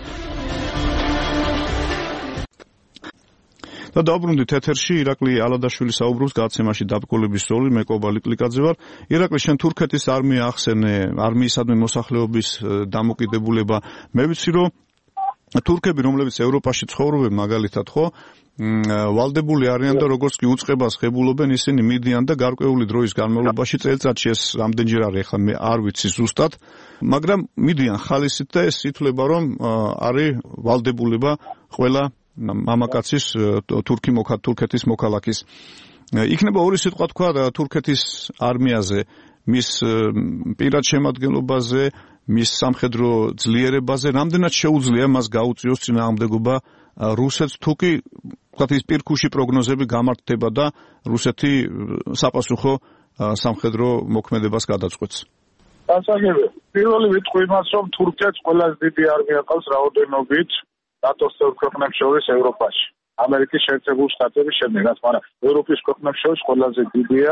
და დაუბრუნდით ეთერში ირაკლი ალადაშვილი საუბრობს გაცემაში დაბრკოლების ზოლი, მე კობა ლიკლიკაძე ვარ. ირაკლი, შენ თურქეთის არმია ახსენე, არმიისადმი მოსახლეობის დამოკიდებულება. მე ვიცი, რომ თურქები, რომლებიც ევროპაში ცხოვრობენ, მაგალითად, ხო, ვალდებული არიან და როგორც კი უწყებას ხებულობენ, ისინი მიდიან და გარკვეული დროის განმავლობაში წელიწადში ეს რამდენჯერ არის, ახლა მე არ ვიცი ზუსტად, მაგრამ მიდიან ხალისით და ეს ითვლება, რომ არის ვალდებულება ყველა მამაკაცის თურქი მოქა თურქეთის მოქალაქის. იქნება ორი სიტყვა თქვა თურქეთის არმიაზე, მის პირად შემადგენლობაზე, მის სამხედრო ძლიერებაზე, რამდენად შეუძლია მას გაუწიოს წინააღმდეგობა რუსეთს, თუ კი თქვათ ის პირქუში პროგნოზები გამართდება და რუსეთი საპასუხო სამხედრო მოქმედებას გადაწყვეტს. დასაგებია, პირველი ვიტყვი იმას, რომ თურქეთს ყველაზე დიდი არმია ყავს რაოდენობით ნატოს წევრ ქვეყნებს შორის ევროპაში. ამერიკის შეერთებული შტატების შემდეგაც, მაგრამ ევროპის ქვეყნებს შორის ყველაზე დიდია.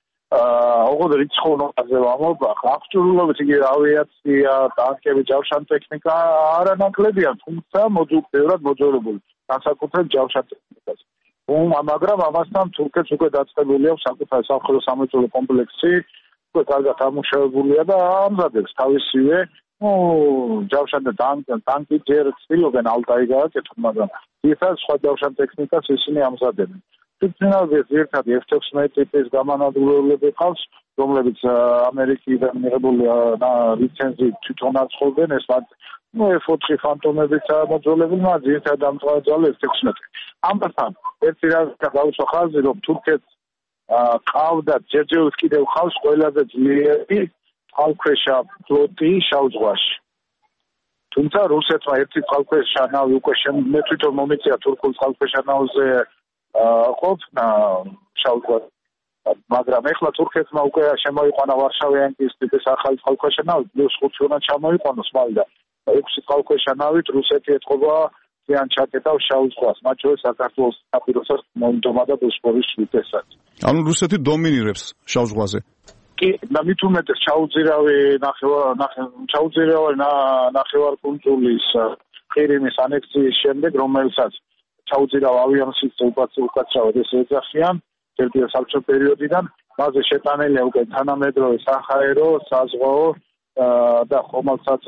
აა, ოღონდ რიცხოვნობაზე ვამბობ, აღჭურვილობით იგი ავიაცია, ტანკები, ჯავშანი ტექნიკა არანაკლებია, თუმცა მოძულებლად მოძველებული, განსაკუთრებით ჯავშანი ტექნიკაზე. მაგრამ ამასთან თურქეთს უკვე დაწყებული აქვს საკუთარი სამხედრო სამრეწველო კომპლექსი, უკვე კარგად ამუშავებულია და ამზადებს თავისივე ну, ჯავშანი ტანკი ჯერ ცდილობენ ალტაი გააკეთონ, მაგრამ ისაა სხვა ჯავშანი ტექნიკას ისინი ამზადებენ. თვითმფრინავების ერთადი ეფ ექვსმეტი ტიპის გამანადგურებლები ყავს, რომლებიც ამერიკიდან მიღებული ლიცენზიით თვითონ აწყობენ, ეს მათ ну, ეფ ოთხი ფანტომებიც მოძველებული, მაგრამ ძირითადად დამწყავებელი ეფ ექვსმეტი. ამასთან ერთი რამ გავუსვა ხაზი, რომ თურქეთს ყავდა ჯერჯერობით კიდევ ყავს ყველაზე ძლიერი წყალქვეშა ფლოტი შავ ზღვაში. თუმცა რუსეთმა ერთი წყალქვეშა ნავი უკვე მე თვითონ მომიწია თურქულ წყალქვეშა ნავზე ყოფნა შავ ზღვაში. მაგრამ ეხლა თურქეთმა უკვე შემოიყვანა ვარშავიანკის ტიპის ახალი წყალქვეშა ნავი, პლუს ხუთი უნდა ჩამოიყვანოს მალდა. ექვსი წყალქვეშა ნავით რუსეთი ეთყობა ძალიან ჩაკეტავს შავ ზღვას, მათ შორის საქართველოს საპირისპიროს მონდომა და ბოსფორის სრუტესაც. ანუ რუსეთი დომინირებს შავ ზღვაზე. კი, და მით უმეტეს ჩაუძირავი ნახევარ ჩაუძირავი ნახევარკუნძულის ყირიმის ანექსიის შემდეგ, რომელსაც ჩაუძირავ ავიამსით უკაცრავად ეს ეძახიან ერთი საბჭოთა პერიოდიდან, მასზე შეტანილია უკვე თანამედროვე საჰაერო, საზღვაო და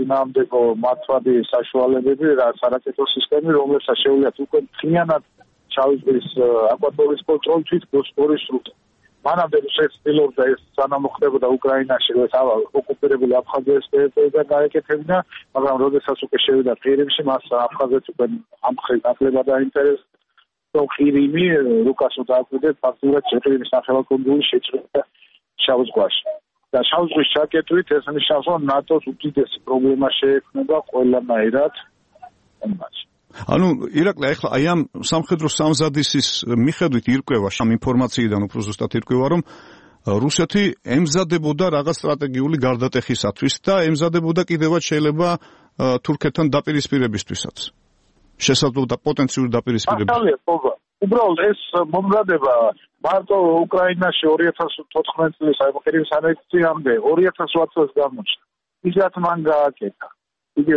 ხომალდსაწინააღმდეგო მართვადი საშუალებები, რა სარაკეტო სისტემები, რომლებსაც შეუძლიათ უკვე მთლიანად ჩავის აკვატორიის კონტროლი თვით ბოსფორის სრუტე. მანამდე რუსეთს ცდილობდა ეს სანამ ხდებოდა უკრაინაში ეს ოკუპირებული აფხაზეთის ტერიტორია გაეკეთებინა, მაგრამ როდესაც უკვე შევიდა ყირიმში, მას აფხაზეთს უკვე ამ ხელნაკლებად დაინტერესდა, რომ ყირიმი ლუკასო დააკვირდეთ ფაქტურად ყირიმის ნახევარკუნძული შეჭრა შავ ზღვაში. და შავ ზღვის ჩაკეტვით ეს ნიშნავს, რომ ნატოს უდიდესი პრობლემა შეექმნება ყველანაირად ომაში. ანუ ირაკლი ახლა აი ამ სამხედრო სამზადისის მიხედვით ირკვევა ამ ინფორმაციიდან უფრო ზუსტად ირკვევა რომ რუსეთი ემზადებოდა რაღაც სტრატეგიული გარდატეხისათვის და ემზადებოდა კიდევაც შეიძლება თურქეთთან დაპირისპირებისთვისაც შესაძლოა პოტენციური დაპირისპირება. უბრალოდ ეს მომზადება მარტო უკრაინაში ორი ათას ოთხმოცდაათი წლის აი ყირიმის ანექსიამდე ორი ათას ოთხ წელს გამოჩნდა. ისეთ მან გააკეთა. იგი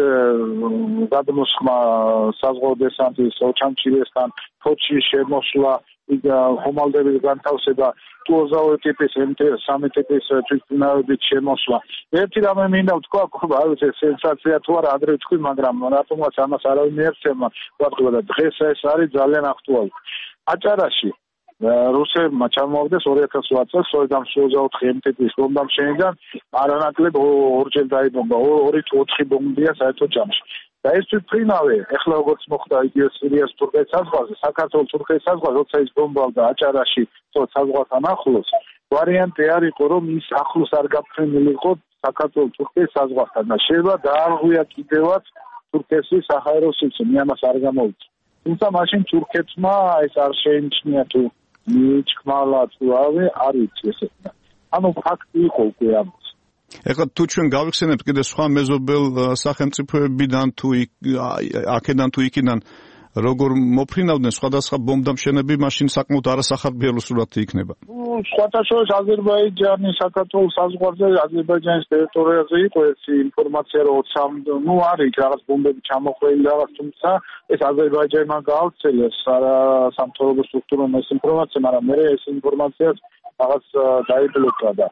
გადმოსხმა საზღვაო დესანტის ოჩამჩილესთან ფოჩის შემოსვლა, იგი ხომალდების განთავსება, ტუოზაური ტიპის სამი ტიპის თვითმფრინავებით შემოსვლა. ერთი რამე მინდა ვთქვა, ხო, არ ვიცი, სენსაცია თუ არა ადრე ვთქვი, მაგრამ რატომაც ამას არავინ მიერწევა, ვთქვა და დღეს ეს არის ძალიან აქტუალური. აჭარაში რუსებმა ჩამოაგდეს ორი ათას ოთხ წელს სოედამ ოცდაოთხი ტიპის ბომბამდე არანაკლებ ორჯერ დაიბომბა, ორი თუ ოთხი ბომბია საერთოდ ჯამში. და ეს თვითმფრინავი, ეხლა როგორც მოხდა იგივე სირიას თურქეთის საზღვარზე, საქართველოს თურქეთის საზღვარზე, როცა ის ბომბავდა აჭარაში, თორე საზღვართან ახლოს, ვარიანტი არ იყო, რომ ის ახლოს არ გაფრენილიყო საქართველოს თურქეთის საზღვართან და შეიძლება დაარღვია კიდევაც თურქეთის საჰაერო სივრცე, ამას არ გამოვიდა. თუმცა მაშინ თურქეთმა ეს არ შეიმჩნია თუ მიჩქმალა თუ რავი, არ ვიცი ესე. ანუ ფაქტი იყო უკვე ამას. ეხლა თუ ჩვენ გავიხსენებთ კიდე სხვა მეზობელ სახელმწიფოებიდან თუ აქედან თუ იქიდან როგორ მოფრინავდნენ სხვადასხვა ბომბდამშენები, მაშინ საკმაოდ არასახარბიელო სურათი იქნება. სხვათა შორის აზერბაიჯანი საქართველოს საზღვარზე, აზერბაიჯანის ტერიტორიაზე იყო ეს ინფორმაცია, რომ ოცამ ნუ არის რაღაც ბომბები ჩამოხველი რაღაც, თუმცა ეს აზერბაიჯანმა გაავრცელეს სამთავრობო სტრუქტურამ ეს ინფორმაცია, მაგრამ მე ეს ინფორმაციას რაღაც დაიბლოკა და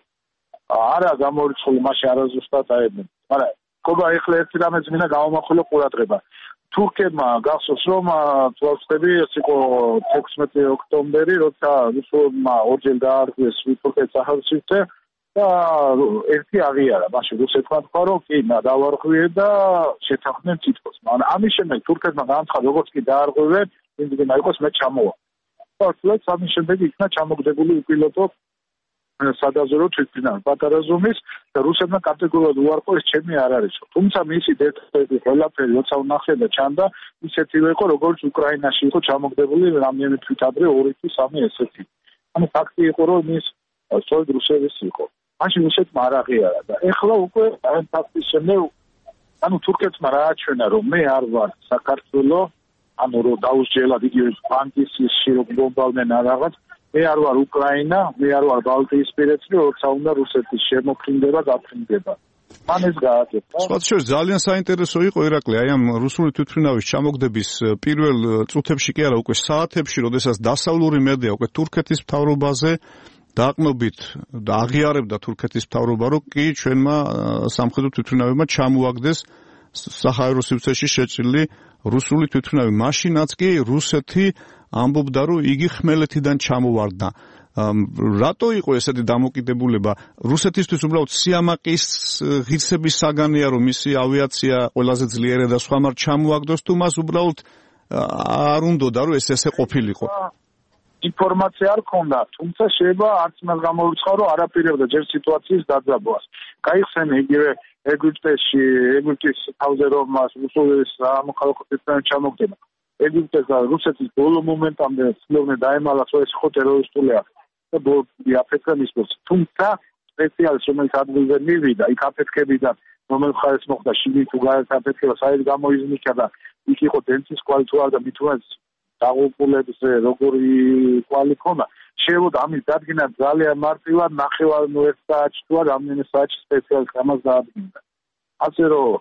არა გამორიცხული მაშინ არაზუსტად აებდნენ. მაგრამ ყობა ეხლა ერთი რამეც მინდა გავამახვილო ყურადღება. თურქებმა გახსოვს რომ თვალწები ეს იყო თექვსმეტი ოქტომბერი, როცა რუსებმა ორჯერ დაარღვიეს თურქეთის საჰაერო სივრცე და ერთი აღიარა. მაშინ რუსეთმა თქვა რომ კი დავარღვიე და შეთანხმდნენ თითქოს. მაგრამ ამის შემდეგ თურქებმა განაცხადა როგორც კი დაარღვევენ, იმდენი იყოს მე ჩამოვა. და თლაც ამის შემდეგ იქნა ჩამოგდებული უპილოტო სადაზვერო თვითმფრინავი პატარა ზომის და რუსებმა კატეგორიულად უარყო ეს ჩემი არ არის. თუმცა მისი დეტალები ყველაფერი როცა ვნახე და ჩანდა ისეთივე იყო როგორც უკრაინაში იყო ჩამოგდებული რამდენიმე თვით ადრე ორი თუ სამი ესეთი. ანუ ფაქტი იყო რომ ის სწორედ რუსების იყო. მაშინ რუსეთმა არ აღიარა და ეხლა უკვე ამ ფაქტის შემდეგ ანუ თურქეთმა რააჩვენა რომ მე არ ვარ საქართველოს, ანუ რომ დაუსჯელად იგივე ბანკის შირო ბომბავდნენ რაღაც მე არ ვარ უკრაინა, მე არ ვარ ბალტიისპირეთში, როცა უნდა რუსეთის შემოფრინდება, გაფრინდება. მან ეს გააკეთა. სხვა შორის ძალიან საინტერესო იყო ირაკლი, აი ამ რუსული თვითმფრინავის ჩამოგდების პირველ წუთებში კი არა, უკვე საათებში, როდესაც დასავლური მედია უკვე თურქეთის მთავრობაზე დაყნობით და აღიარებდა თურქეთის მთავრობა, რომ კი ჩვენმა სამხედრო თვითმფრინავებმა ჩამოაგდეს საჰაერო სივრცეში შეჭრილი რუსული თვითმფრინავი. მაშინაც კი რუსეთი ამბობდა რომ იგი ხმელეთიდან ჩამოვარდა. რატო იყო ესეთი დამოკიდებულება? რუსეთისთვის უბრალოდ სიამაყის ღირსების საგანია რომ მისი ავიაცია ყველაზე ძლიერია და სხვა მარ ჩამოაგდოს თუ მას უბრალოდ არ უნდოდა რომ ეს ესე ყოფილიყო? ინფორმაცია არ ქონდა, თუმცა შეიძლება არც მას გამორიცხა რომ არაპირებდა ჯერ სიტუაციის დაძაბვას. გაიხსენე იგივე ეგვიპტეში, ეგვიპტის თავზე რომ მას რუსული სამოქალაქო თვითმფრინავი ჩამოგდება. ეგვიპტეს და რუსეთის ბოლო მომენტამდე ცდილობდნენ დაემალას, რომ ეს ხო ტერორისტული აქტი და ბოლო აფეთქა მის ბოლოს. თუმცა სპეციალისტ რომელიც ადგილზე მივიდა, იქ აფეთქებიდან რომელ მხარეს მოხდა შიგნით თუ გარეთ აფეთქება, საერთოდ გამოიზნიქა და იქ იყო დენცის კვალი თუ არ და მით უმეტეს დაღუპულების როგორი კვალი ქონა. შეიძლება ამის დადგენა ძალიან მარტივად ნახევარ ერთ საათში თუ არ რამდენი საათში სპეციალისტ ამას დაადგინდა. ასე რომ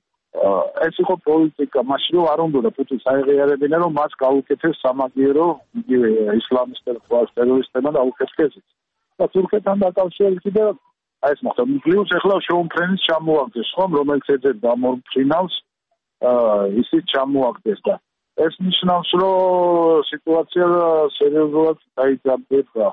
ეს იყო პოლიტიკა, მაშინ რომ არ უნდა პუტინს აეღიარებინა რომ მას გაუკეთეს სამაგიერო იგივე ისლამისტებმა და ტერორისტებმა დაუკეთეს. და თურქეთთან დაკავშირებით კიდევ აი ეს მოხდა. პლუს ახლა შეუმფრენის ჩამოაგდეს ხომ, რომელიც ეძებდა ამორფრინავს, ისიც ჩამოაგდეს და ეს ნიშნავს, რომ სიტუაცია სერიოზულად დაიძაბება.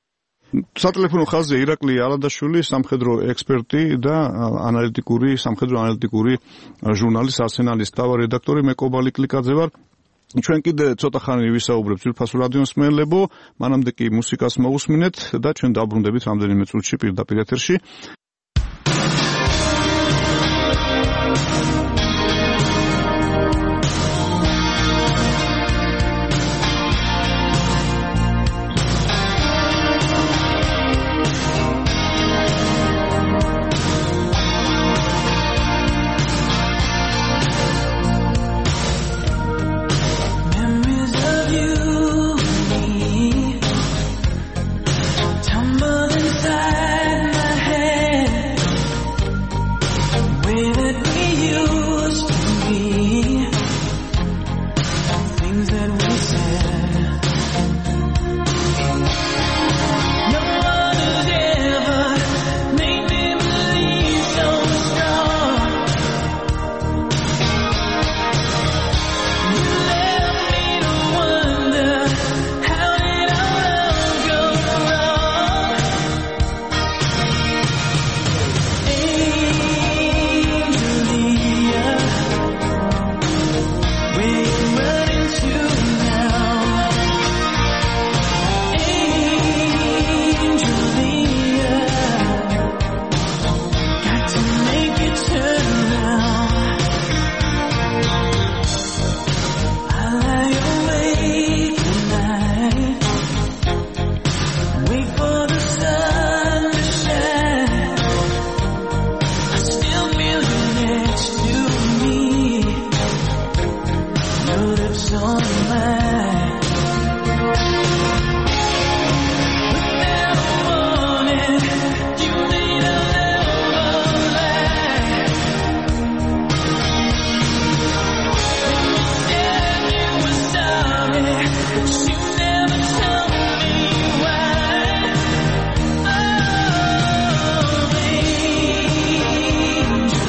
სატელეფონო ხაზზე ირაკლი ალადაშვილი, სამხედრო ექსპერტი და ანალიტიკური, სამხედრო ანალიტიკური ჟურნალის არსენალის თავად რედაქტორი, მე კობალი კლიკაძე ვარ. ჩვენ კიდე ცოტა ხანი ვისაუბრებთ ძვირფასო რადიოს მსმენელებო, მანამდე კი მუსიკას მოусმინეთ და ჩვენ დაბრუნდებით რამდენიმე წუთში პირდაპირ ეთერში.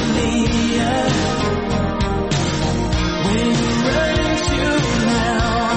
Now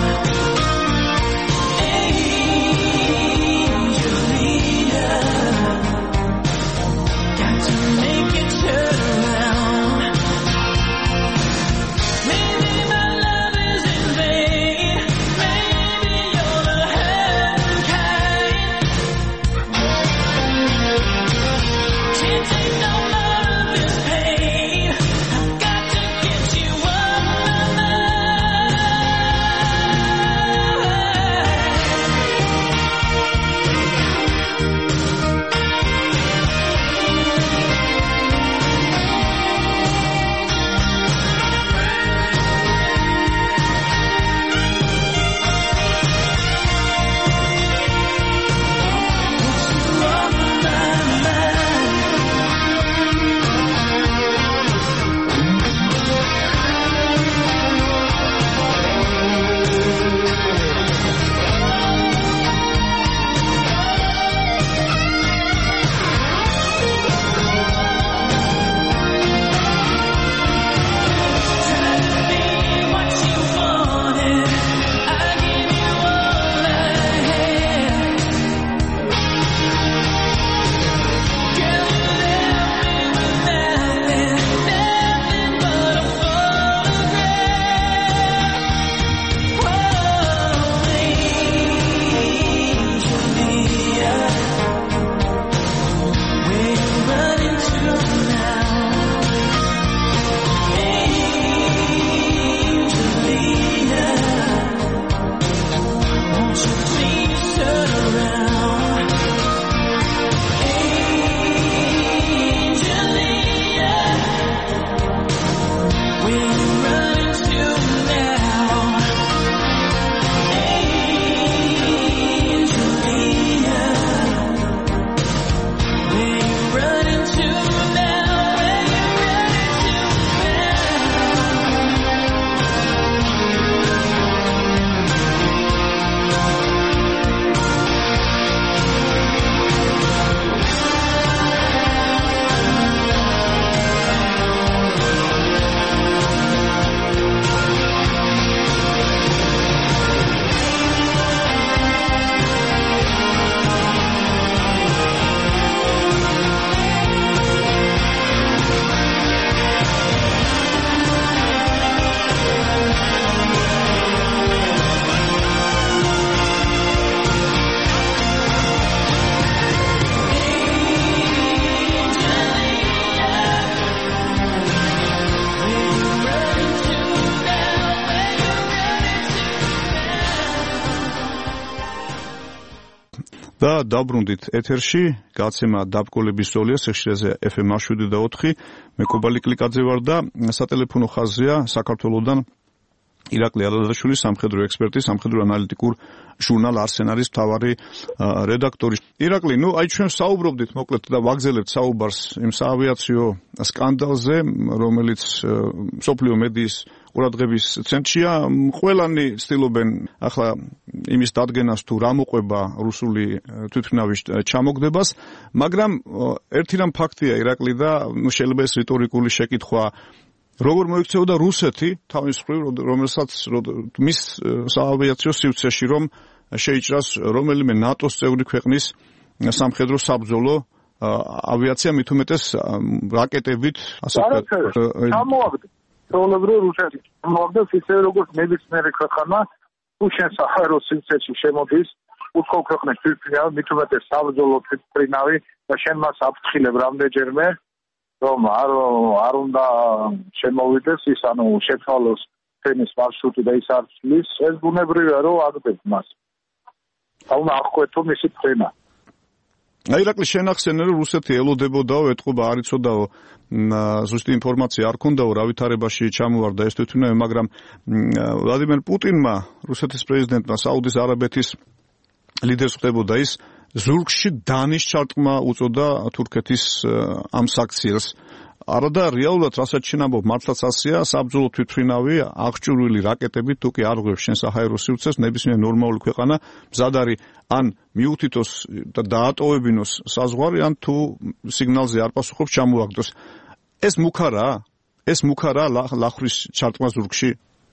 და დაბრუნდით ეთერში, გაცემა დაბკოლების ზოლია სიხშირეზე ეფ ემ შვიდი და ოთხი, მე კობალი კლიკაძე ვარ და სატელეფონო ხაზია საქართველოდან ირაკლი ალადაშვილი, სამხედრო ექსპერტი, სამხედრო ანალიტიკურ ჟურნალ არსენალის მთავარი რედაქტორი. ირაკლი, ნუ აი ჩვენ საუბრობდით მოკლედ და ვაგზელებთ საუბარს იმ საავიაციო სკანდალზე, რომელიც მსოფლიო მედიის ყურადღების ცენტრშია. ყველანი ცდილობენ ახლა იმის დადგენას თუ რა მოყვება რუსული თვითმფრინავის ჩამოგდებას, მაგრამ ერთი რამ ფაქტია ირაკლი და ნუ შეიძლება ეს რიტორიკული შეკითხვა როგორ მოიქცეოდა რუსეთი თავის მხრივ, რომელსაც მის საავიაციო სივრცეში რომ შეიჭრას რომელიმე ნატოს წევრი ქვეყნის სამხედრო საბრძოლო ავიაცია, მით უმეტეს რაკეტებით, ასე ვთქვათ. ჩამოაგდო ჩვეულებრივ რუსეთი ჩამოაგდოს ისე როგორც ნებისმიერი ქვეყანა თუ შენ საჰაერო სივრცეში შემოდის უთხოვ ქვეყნის თვითმფრინავი, მით უმეტეს საბრძოლო თვითმფრინავი და შენ მას აფრთხილებ რამდენჯერმე რომ არ არ უნდა შემოვიდეს ის, ანუ შეცვალოს თემის მარშრუტი და ის არ ცვლის, ეს ბუნებრივია რომ აგდებ მას. აუნა აღკვეთო მისი ფრენა. აი ირაკლი შენახსენე რომ რუსეთი ელოდებოდაო, ეთყობა არ იცოდაო, ზუსტი ინფორმაცია არ ქონდაო რა ვითარებაში ჩამოვარდა ეს თვითმფრინავი, მაგრამ ვლადიმერ პუტინმა, რუსეთის პრეზიდენტმა, საუდის არაბეთის ლიდერს ხდებოდა ის ზურგში დანის ჩარტყმა უწოდა თურქეთის ამ საქციელს. არა და რეალურად რასაც შენამბობ, მართლაც ასეა, საბრძოლო თვითმფრინავი აღჭურვილი რაკეტებით თუ კი არ ღვევს შენ საჰაერო სივრცეს, ნებისმიერ ნორმალური ქვეყანა მზად არის ან მიუთითოს და დაატოვებინოს საზღვარი, ან თუ სიგნალზე არ პასუხობს ჩამოაგდოს. ეს მუქარაა? ეს მუქარაა ლახვის ჩარტყმა ზურგში?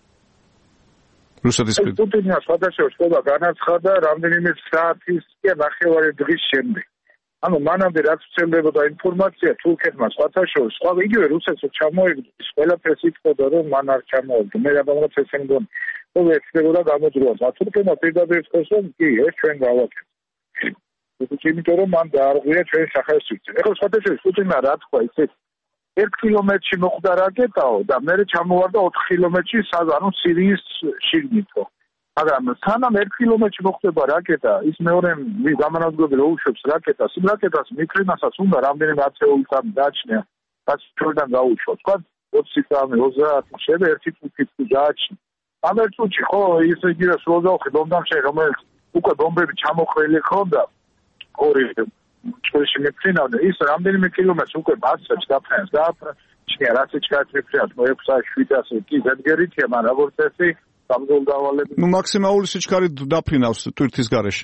რუსეთის პუტინმა სხვადასხვა შტობა განაცხადა რამდენიმე საათის კი ნახევარი დღის შემდეგ. ანუ მანამდე რაც ვრცელდებოდა ინფორმაცია თურქეთმა სხვათა შორის, სხვა იგივე რუსეთს ჩამოეგდოს, ყველაფერს იტყოდა რომ მან არ ჩამოაგდო. მე რაბამაც ესე მგონი. ყოველ ეცდებოდა გამოდროა. თურქეთმა პირდაპირ იტყოს რომ კი, ეს ჩვენ გავაკეთეთ. იმიტომ რომ მან დაარღვია ჩვენი საჰაერო სივრცე. ეხლა სხვათა შორის პუტინმა რა თქვა, ისე ერთ კილომეტრში მოხვდა რაკეტაო და მერე ჩამოვარდა ოთხ კილომეტრში, ანუ სირიის შიგნითო. მაგრამ სანამ ერთ კილომეტრში მოხვდება რაკეტა, ის მეორე გამანადგურებელი რო უშვებს რაკეტას, იმ რაკეტას მიფრენასაც უნდა რამდენიმე ათეული წამი დააჩნია, რაც ჩვენთან გაუშვა. თქვა ოცი წამი, ოცდაათი, შეიძლება ერთი წუთი დააჩნია. ამ ერთ წუთში ხო ის იგივე სულზავხი ბომბამდე, რომელიც უკვე ბომბები ჩამოხრილი ხონდა, ორი ჭრიში მიფრინავდა, ის რამდენიმე კილომეტრს უკვე მასშტაბს დაფრენს, დააფრენს, ჩქია რაც ჩქართ მიფრინავს, ექვსას, შვიდასი კი ზედგერითია, მაგრამ როგორც წესი საბრძოლო დავალები. ნუ მაქსიმალური სიჩქარე დაფრინავს ტვირთის გარეშე.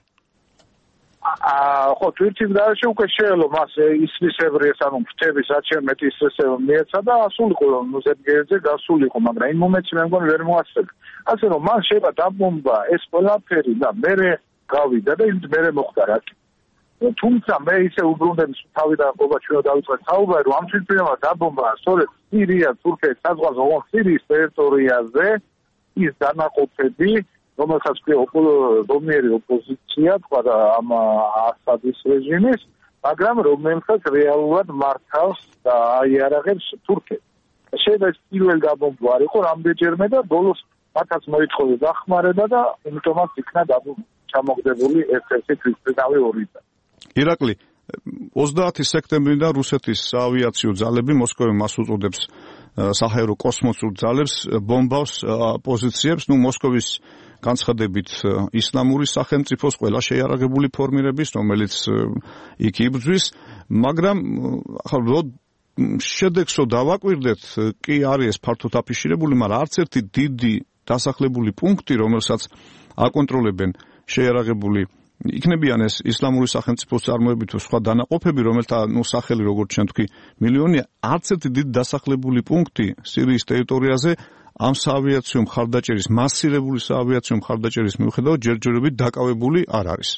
აა ხო, ტვირთის გარეშე უკვე შეელო მას ისრისებრი ეს ანუ ფრთების რაც მეტი ისრისება მიეცა და ასულიყო ნუ ზედგერიზე გასულიყო, მაგრამ იმ მომენტში მე მგონი ვერ მოასწრებ. ასე რომ მან შეიძლება დაბომბა ეს ყველაფერი და მერე გავიდა და ის მერე მოხდა რა. თუმცა მე ისე უბრუნდები თავიდან ყობა ჩვენ დავიწყეთ საუბარი რომ ამ თვითმფრინავმა დაბომბა სწორედ სირია, თურქეთის საზღვარზე, ოღონდ სირიის ტერიტორიაზე ის დანაყოფები, რომელსაც დომიერი ოპოზიცია თქვა და ამ ასადის რეჟიმის, მაგრამ რომელსაც რეალურად მართავს და აიარაღებს თურქეთი. შეიძლება ეს პირველი დაბომბვა არ იყო რამდენჯერმე და ბოლოს მათაც მოითხოვეს დახმარება და იმიტომაც იქნა ჩამოგდებული ერთ-ერთი თვითმფრინავი ორიდან. ირაკლი, ოცდაათი სექტემბრიდან რუსეთის საავიაციო ძალები მოსკოვი მას უწოდებს საჰაერო კოსმოსურ ძალებს ბომბავს პოზიციებს, ნუ მოსკოვის განცხადებით ისლამური სახელმწიფოს ყველა შეიარაღებული ფორმირების, რომელიც იქ იბრძვის, მაგრამ ახლა შედეგსო დავაკვირდეთ, კი არის ეს ფართოდ აფიშირებული, მაგრამ არც ერთი დიდი დასახლებული პუნქტი, რომელსაც აკონტროლებენ შეიარაღებული იქნებიან ეს ისლამური სახელმწიფოს წარმოებით თუ სხვა დანაყოფები, რომელთა ნუ სახელი როგორც ჩვენ თქვი მილიონია, არც ერთი დიდი დასახლებული პუნქტი სირიის ტერიტორიაზე ამ საავიაციო მხარდაჭერის, მასირებული საავიაციო მხარდაჭერის მიუხედავად ჯერჯერობით დაკავებული არ არის.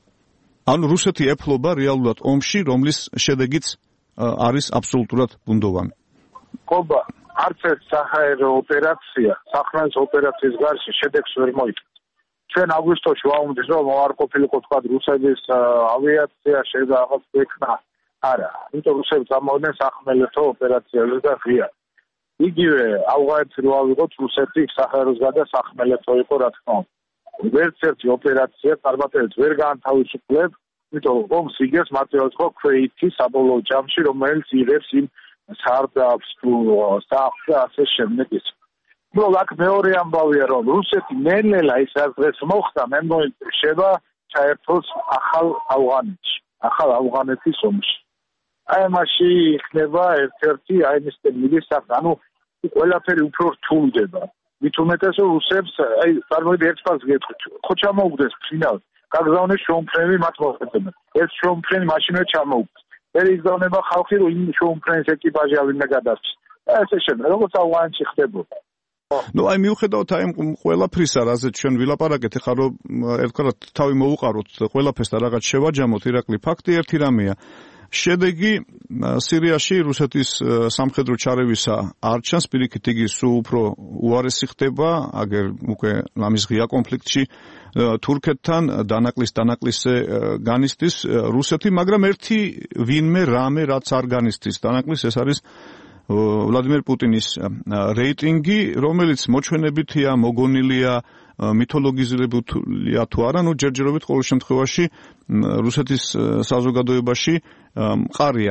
ანუ რუსეთი ეფლობა რეალურად ომში, რომლის შედეგიც არის აბსოლუტურად ბუნდოვანი. ყობა, არც ერთ საჰაერო ოპერაცია, სახნავის ოპერაციის გარშე შედეგს ვერ მოიწვევს. ჩვენ აგვისტოში ვაუმდის რომ არ ყოფილიყო თქვა რუსეთის ავიაცია შეიძლება რაღაც ექნა. არა, იმიტომ რუსები წამოვიდნენ სახმელეთო ოპერაციაზე და ღია. იგივე ავღანეთში რო ავიღოთ რუსეთი საჰაეროს გადა სახმელეთო იყო რა თქმა უნდა. ვერც ერთი ოპერაცია წარმატებით ვერ გაანთავისუფლებს იმიტომ რომ სიგეს მათეოს ხო ქვეითი საბოლოო ჯამში რომელიც იღებს იმ სარდაფს თუ საფს ასე შემდეგ ის. ნუ აქ მეორე ამბავია რომ რუსეთი ნელ-ნელა ის დღეს მოხდა მე მგონი შევა ჩაერთოს ახალ ავღანეთში, ახალ ავღანეთის ომში. აი მასში იქნება ერთ-ერთი აი ეს ტერმინი საფ, ანუ ყველაფერი უფრო რთულდება. მით უმეტეს რომ რუსებს აი წარმოიდი ერთ ფაქტს გეტყვით, ხო ჩამოუგდეს ფინალს, გაგზავნეს შოუმფრენი მათ მოხდებოდა. ეს შოუმფრენი მაშინვე ჩამოუგდეს. მე იგზავნება ხალხი რომ იმ შოუმფრენის ეკიპაჟი ავინდა გადარჩეს. ესე შემდეგ, როგორც ავღანეთში ხდებოდა. ნუ აი მიუხედავად აი ყველაფრისა, რაზეც ჩვენ ვილაპარაკეთ, ეხლა რომ ერთგვარად თავი მოუყაროთ ყველაფერს და რაღაც შევაჯამოთ, ირაკლი ფაქტი ერთი რამეა. შედეგი სირიაში რუსეთის სამხედრო ჩარევისა არ ჩანს, პირიქით იგი სულ უფრო უარესი ხდება, აგერ უკვე ამის ღია კონფლიქტში თურქეთთან დანაკლის დანაკლისზე განიცდის რუსეთი, მაგრამ ერთი ვინმე რამე რაც არ განიცდის დანაკლის, ეს არის ვლადიმერ პუტინის რეიტინგი, რომელიც მოჩვენებითია, მოგონილია, მითოლოგიზირებულია თუ არა, ნუ ჯერჯერობით ყოველ შემთხვევაში რუსეთის საზოგადოებაში მყარია.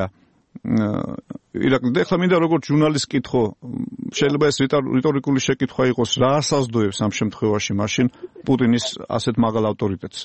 ირაკლი, და ახლა მინდა როგორც ჟურნალისტ კითხო, შეიძლება ეს რიტორიკული შეკითხვა იყოს, რა ასაზრდოებს ამ შემთხვევაში მაშინ პუტინის ასეთ მაღალ ავტორიტეტს?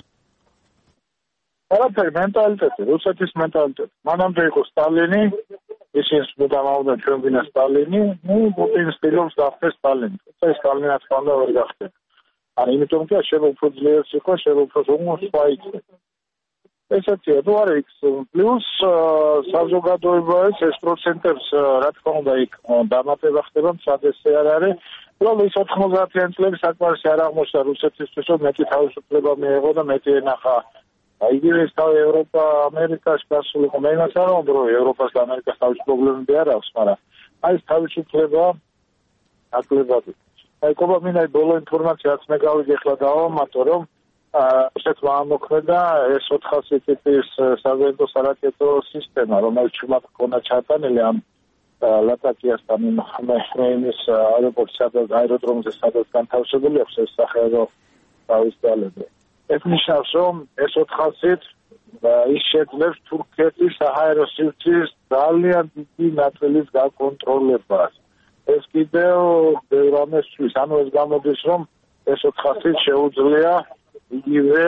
ყველაფერი მენტალიტეტი, რუსეთის მენტალიტეტი. მანამდე იყო სტალინი, ისინი მუდამავდა ჩვენ ვინა სტალინი, ნუ პუტინს თვითონს გახდეს სტალინი. ეს სტალინაც ხანდა ვერ გახდება. ან იმიტომ კი შეიძლება უფრო ძლიერს იყო, შეიძლება უფრო ზომოსვა იქნება. ესეთია, თუ არა იქ პლუს საზოგადოებას ეს პროცენტებს რა თქმა უნდა იქ დამატება ხდება, სადესე არ არის. რომ ის ოთხმოცდაათიანი წლები საკმარისი არ აღმოჩნდა რუსეთისთვის, რომ მეტი თავისუფლება მიიღო და მეტი ენახა. იგივე ეს თავი ევროპა, ამერიკაში გასულიყო, მე იმას არ ვამბობ, რომ ევროპას და ამერიკას თავის პრობლემები არ აქვს, მაგრამ აი ეს თავისუფლება აკლებად. აი კობა მინდა ბოლო ინფორმაციაც მე გავიგე ახლა დავამატო, რომ რუსეთმა ამოქმედა ეს ოთხასი ტიპის საზღვაო სარაკეტო სისტემა, რომელიც ჩუმად ჰქონდა ჩატანილი ამ ლატაკიასთან მეჰრეინის აეროპორტში, სადაც აეროდრომზე სადაც განთავსებული აქვს ეს სახელო თავის ძალები. ეს ნიშნავს, რომ ეს ოთხასით ის შეძლებს თურქეთის საჰაერო სივრცის ძალიან დიდი ნაწილის გაკონტროლებას. ეს კიდევ ბევრ ამას შვის, ანუ ეს გამოდის, რომ ეს ოთხასით შეუძლია იგივე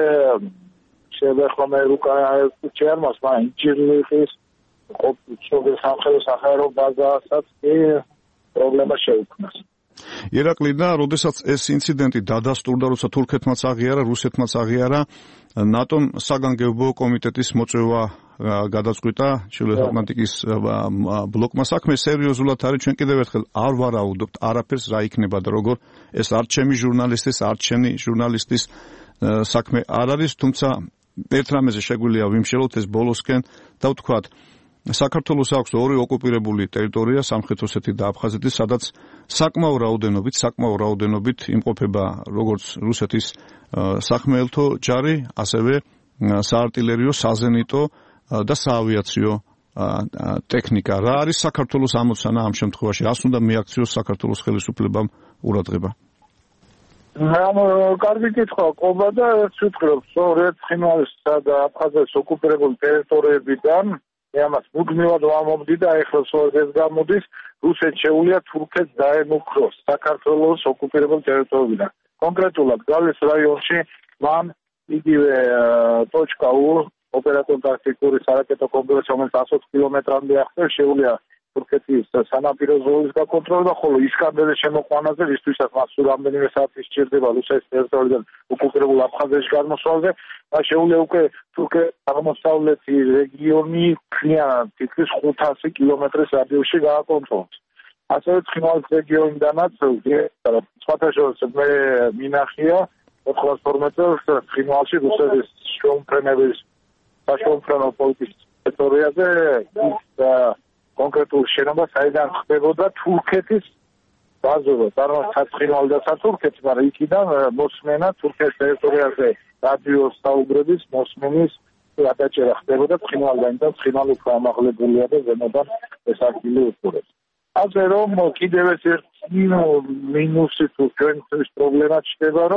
შევეხმე რუკაჩერმას, მაგრამ ინჯირლიხის ყოფილი სამხედრო საჰაერო ბაზასაც კი პრობლემა შეუქმნას. ირაკლი, და როდესაც ეს ინციდენტი დადასტურდა, როცა თურქეთმაც აღიარა, რუსეთმაც აღიარა, ნატომ საგანგებო კომიტეტის მოწვევა გადაწყვიტა ჩრდილოეთ ატლანტიკის ბლოკმა. საქმე სერიოზულად არის, ჩვენ კიდევ ერთხელ არ ვარაუდობთ არაფერს რა იქნება და როგორ, ეს არ ჩემი ჟურნალისტის, არ ჩემი ჟურნალისტის საქმე არ არის, თუმცა ერთ რამეზე შეგვიძლია ვიმშელოთ ეს ბოლოსკენ და ვთქვათ, საქართველოს აქვს ორი ოკუპირებული ტერიტორია, სამხრეთ ოსეთი და აფხაზეთი, სადაც საკმაო რაოდენობით, საკმაო რაოდენობით იმყოფება როგორც რუსეთის სახმელთო ჯარი, ასევე საარტილერიო, საზენიტო და საავიაციო ტექნიკა. რა არის საქართველოს ამოცანა ამ შემთხვევაში? რას უნდა მიაქციოს საქართველოს ხელისუფლებამ ყურადღება? ანუ კარგი კითხვა ყობა და ერთ ვიტყრობ, რომ ერთ ხინვალისა და აფხაზეთის ოკუპირებული ტერიტორიებიდან ამას მუდმივად ვამობდი და ეხლა სწორედ გამოდის, რუსეთს შეუძლია თურქეთს დაემუქროს საქართველოს ოკუპირებულ ტერიტორიებიდან. კონკრეტულად გალის რაიონში მან იგივე ტოჩკა უ ოპერატიულ-ტაქტიკური სარაკეტო კომპლექსი, რომელიც ასი კილომეტრამდე აღწევს, შეუძლია თურქეთის სანაპირო ზოლის გაკონტროლება, ხოლო ისკანდერის შემოყვანაზე, ვისთვისაც მას სულ რამდენიმე საათი სჭირდება რუსეთის ტერიტორიიდან ოკუპირებულ აფხაზეთში გადმოსვლაზე, მას შეუძლია უკვე თურქეთის აღმოსავლეთი რეგიონი ქნიან თითქმის ხუთასი კილომეტრის რადიუსში გააკონტროლოს. ასევე ცხინვალის რეგიონიდანაც სხვათა შორის მე მინახია ოთხას თორმეტ წელს ცხინვალში რუსეთის შრომფრენების საშრომფრენო პოლკის ტერიტორიაზე ის კონკრეტულ შენობას საიდან ხდებოდა თურქეთის ბაზოვა, წარმოიდგინეთ ცხინვალი და თურქეთი, მაგრამ იქიდან მოსმენა თურქეთის ტერიტორიაზე რადიოს საუბრების მოსმენის გადაჭერა ხდებოდა ცხინვალიდან და ცხინვალი უფრო ამაღლებულია და ზემოდან ეს ადგილი უყურებს. ასე რომ კიდევ ერთი მინუსი თუ ჩვენთვის პრობლემა ჩნდება, რომ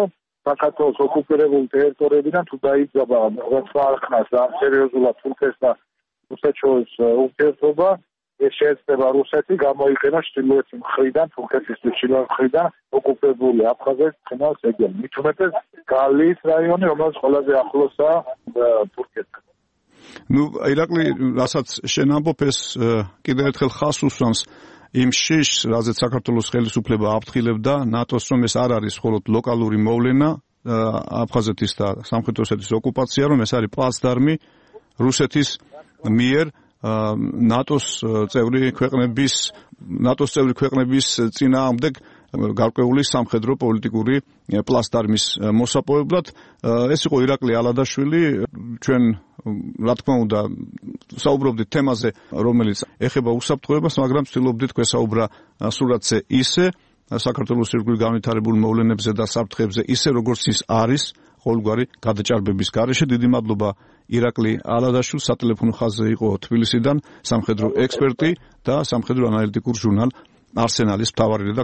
საქართველოს ოკუპირებული ტერიტორიებიდან თუ დაიძაბა მოხალხეს და სერიოზულად თურქეთს და რუსეთს შორის ურთიერთობა, ეს შეეცდება რუსეთი გამოიყენოს ჩრდილოეთი მხრიდან, თურქეთის ჩრდილოეთი მხრიდან ოკუპირებული აფხაზეთის ფინალს ეგენ. მით უმეტეს გალის რაიონი, რომელიც ყველაზე ახლოსაა თურქეთთან. ნუ ირაკლი, რასაც შენ ამბობ, ეს კიდევ ერთხელ ხას უსვამს იმ შიშს, რაზეც საქართველოს ხელისუფლება აფრთხილებდა ნატოს, რომ ეს არ არის მხოლოდ ლოკალური მოვლენა აფხაზეთის და სამხრეთ ოსეთის ოკუპაცია, რომ ეს არის პლაცდარმი რუსეთის მიერ ნატოს წევრი ქვეყნების ნატოს წევრი ქვეყნების წინააღმდეგ გარკვეული სამხედრო პოლიტიკური პლაცდარმის მოსაპოვებლად. ეს იყო ირაკლი ალადაშვილი. ჩვენ რა თქმა უნდა საუბრობდით თემაზე, რომელიც ეხება უსაფრთხოებას, მაგრამ ვცდილობდით გვესაუბრა სურათზე ისე საქართველოს ირგვლივ განვითარებულ მოვლენებზე და საფრთხეებზე, ისე როგორც ის არის ყოველგვარი გადაჭარბების გარეშე. დიდი მადლობა ირაკლი ალადაშვილს. სატელეფონო ხაზზე იყო თბილისიდან სამხედრო ექსპერტი და სამხედრო ანალიტიკურ ჟურნალ არსენალის მთავარი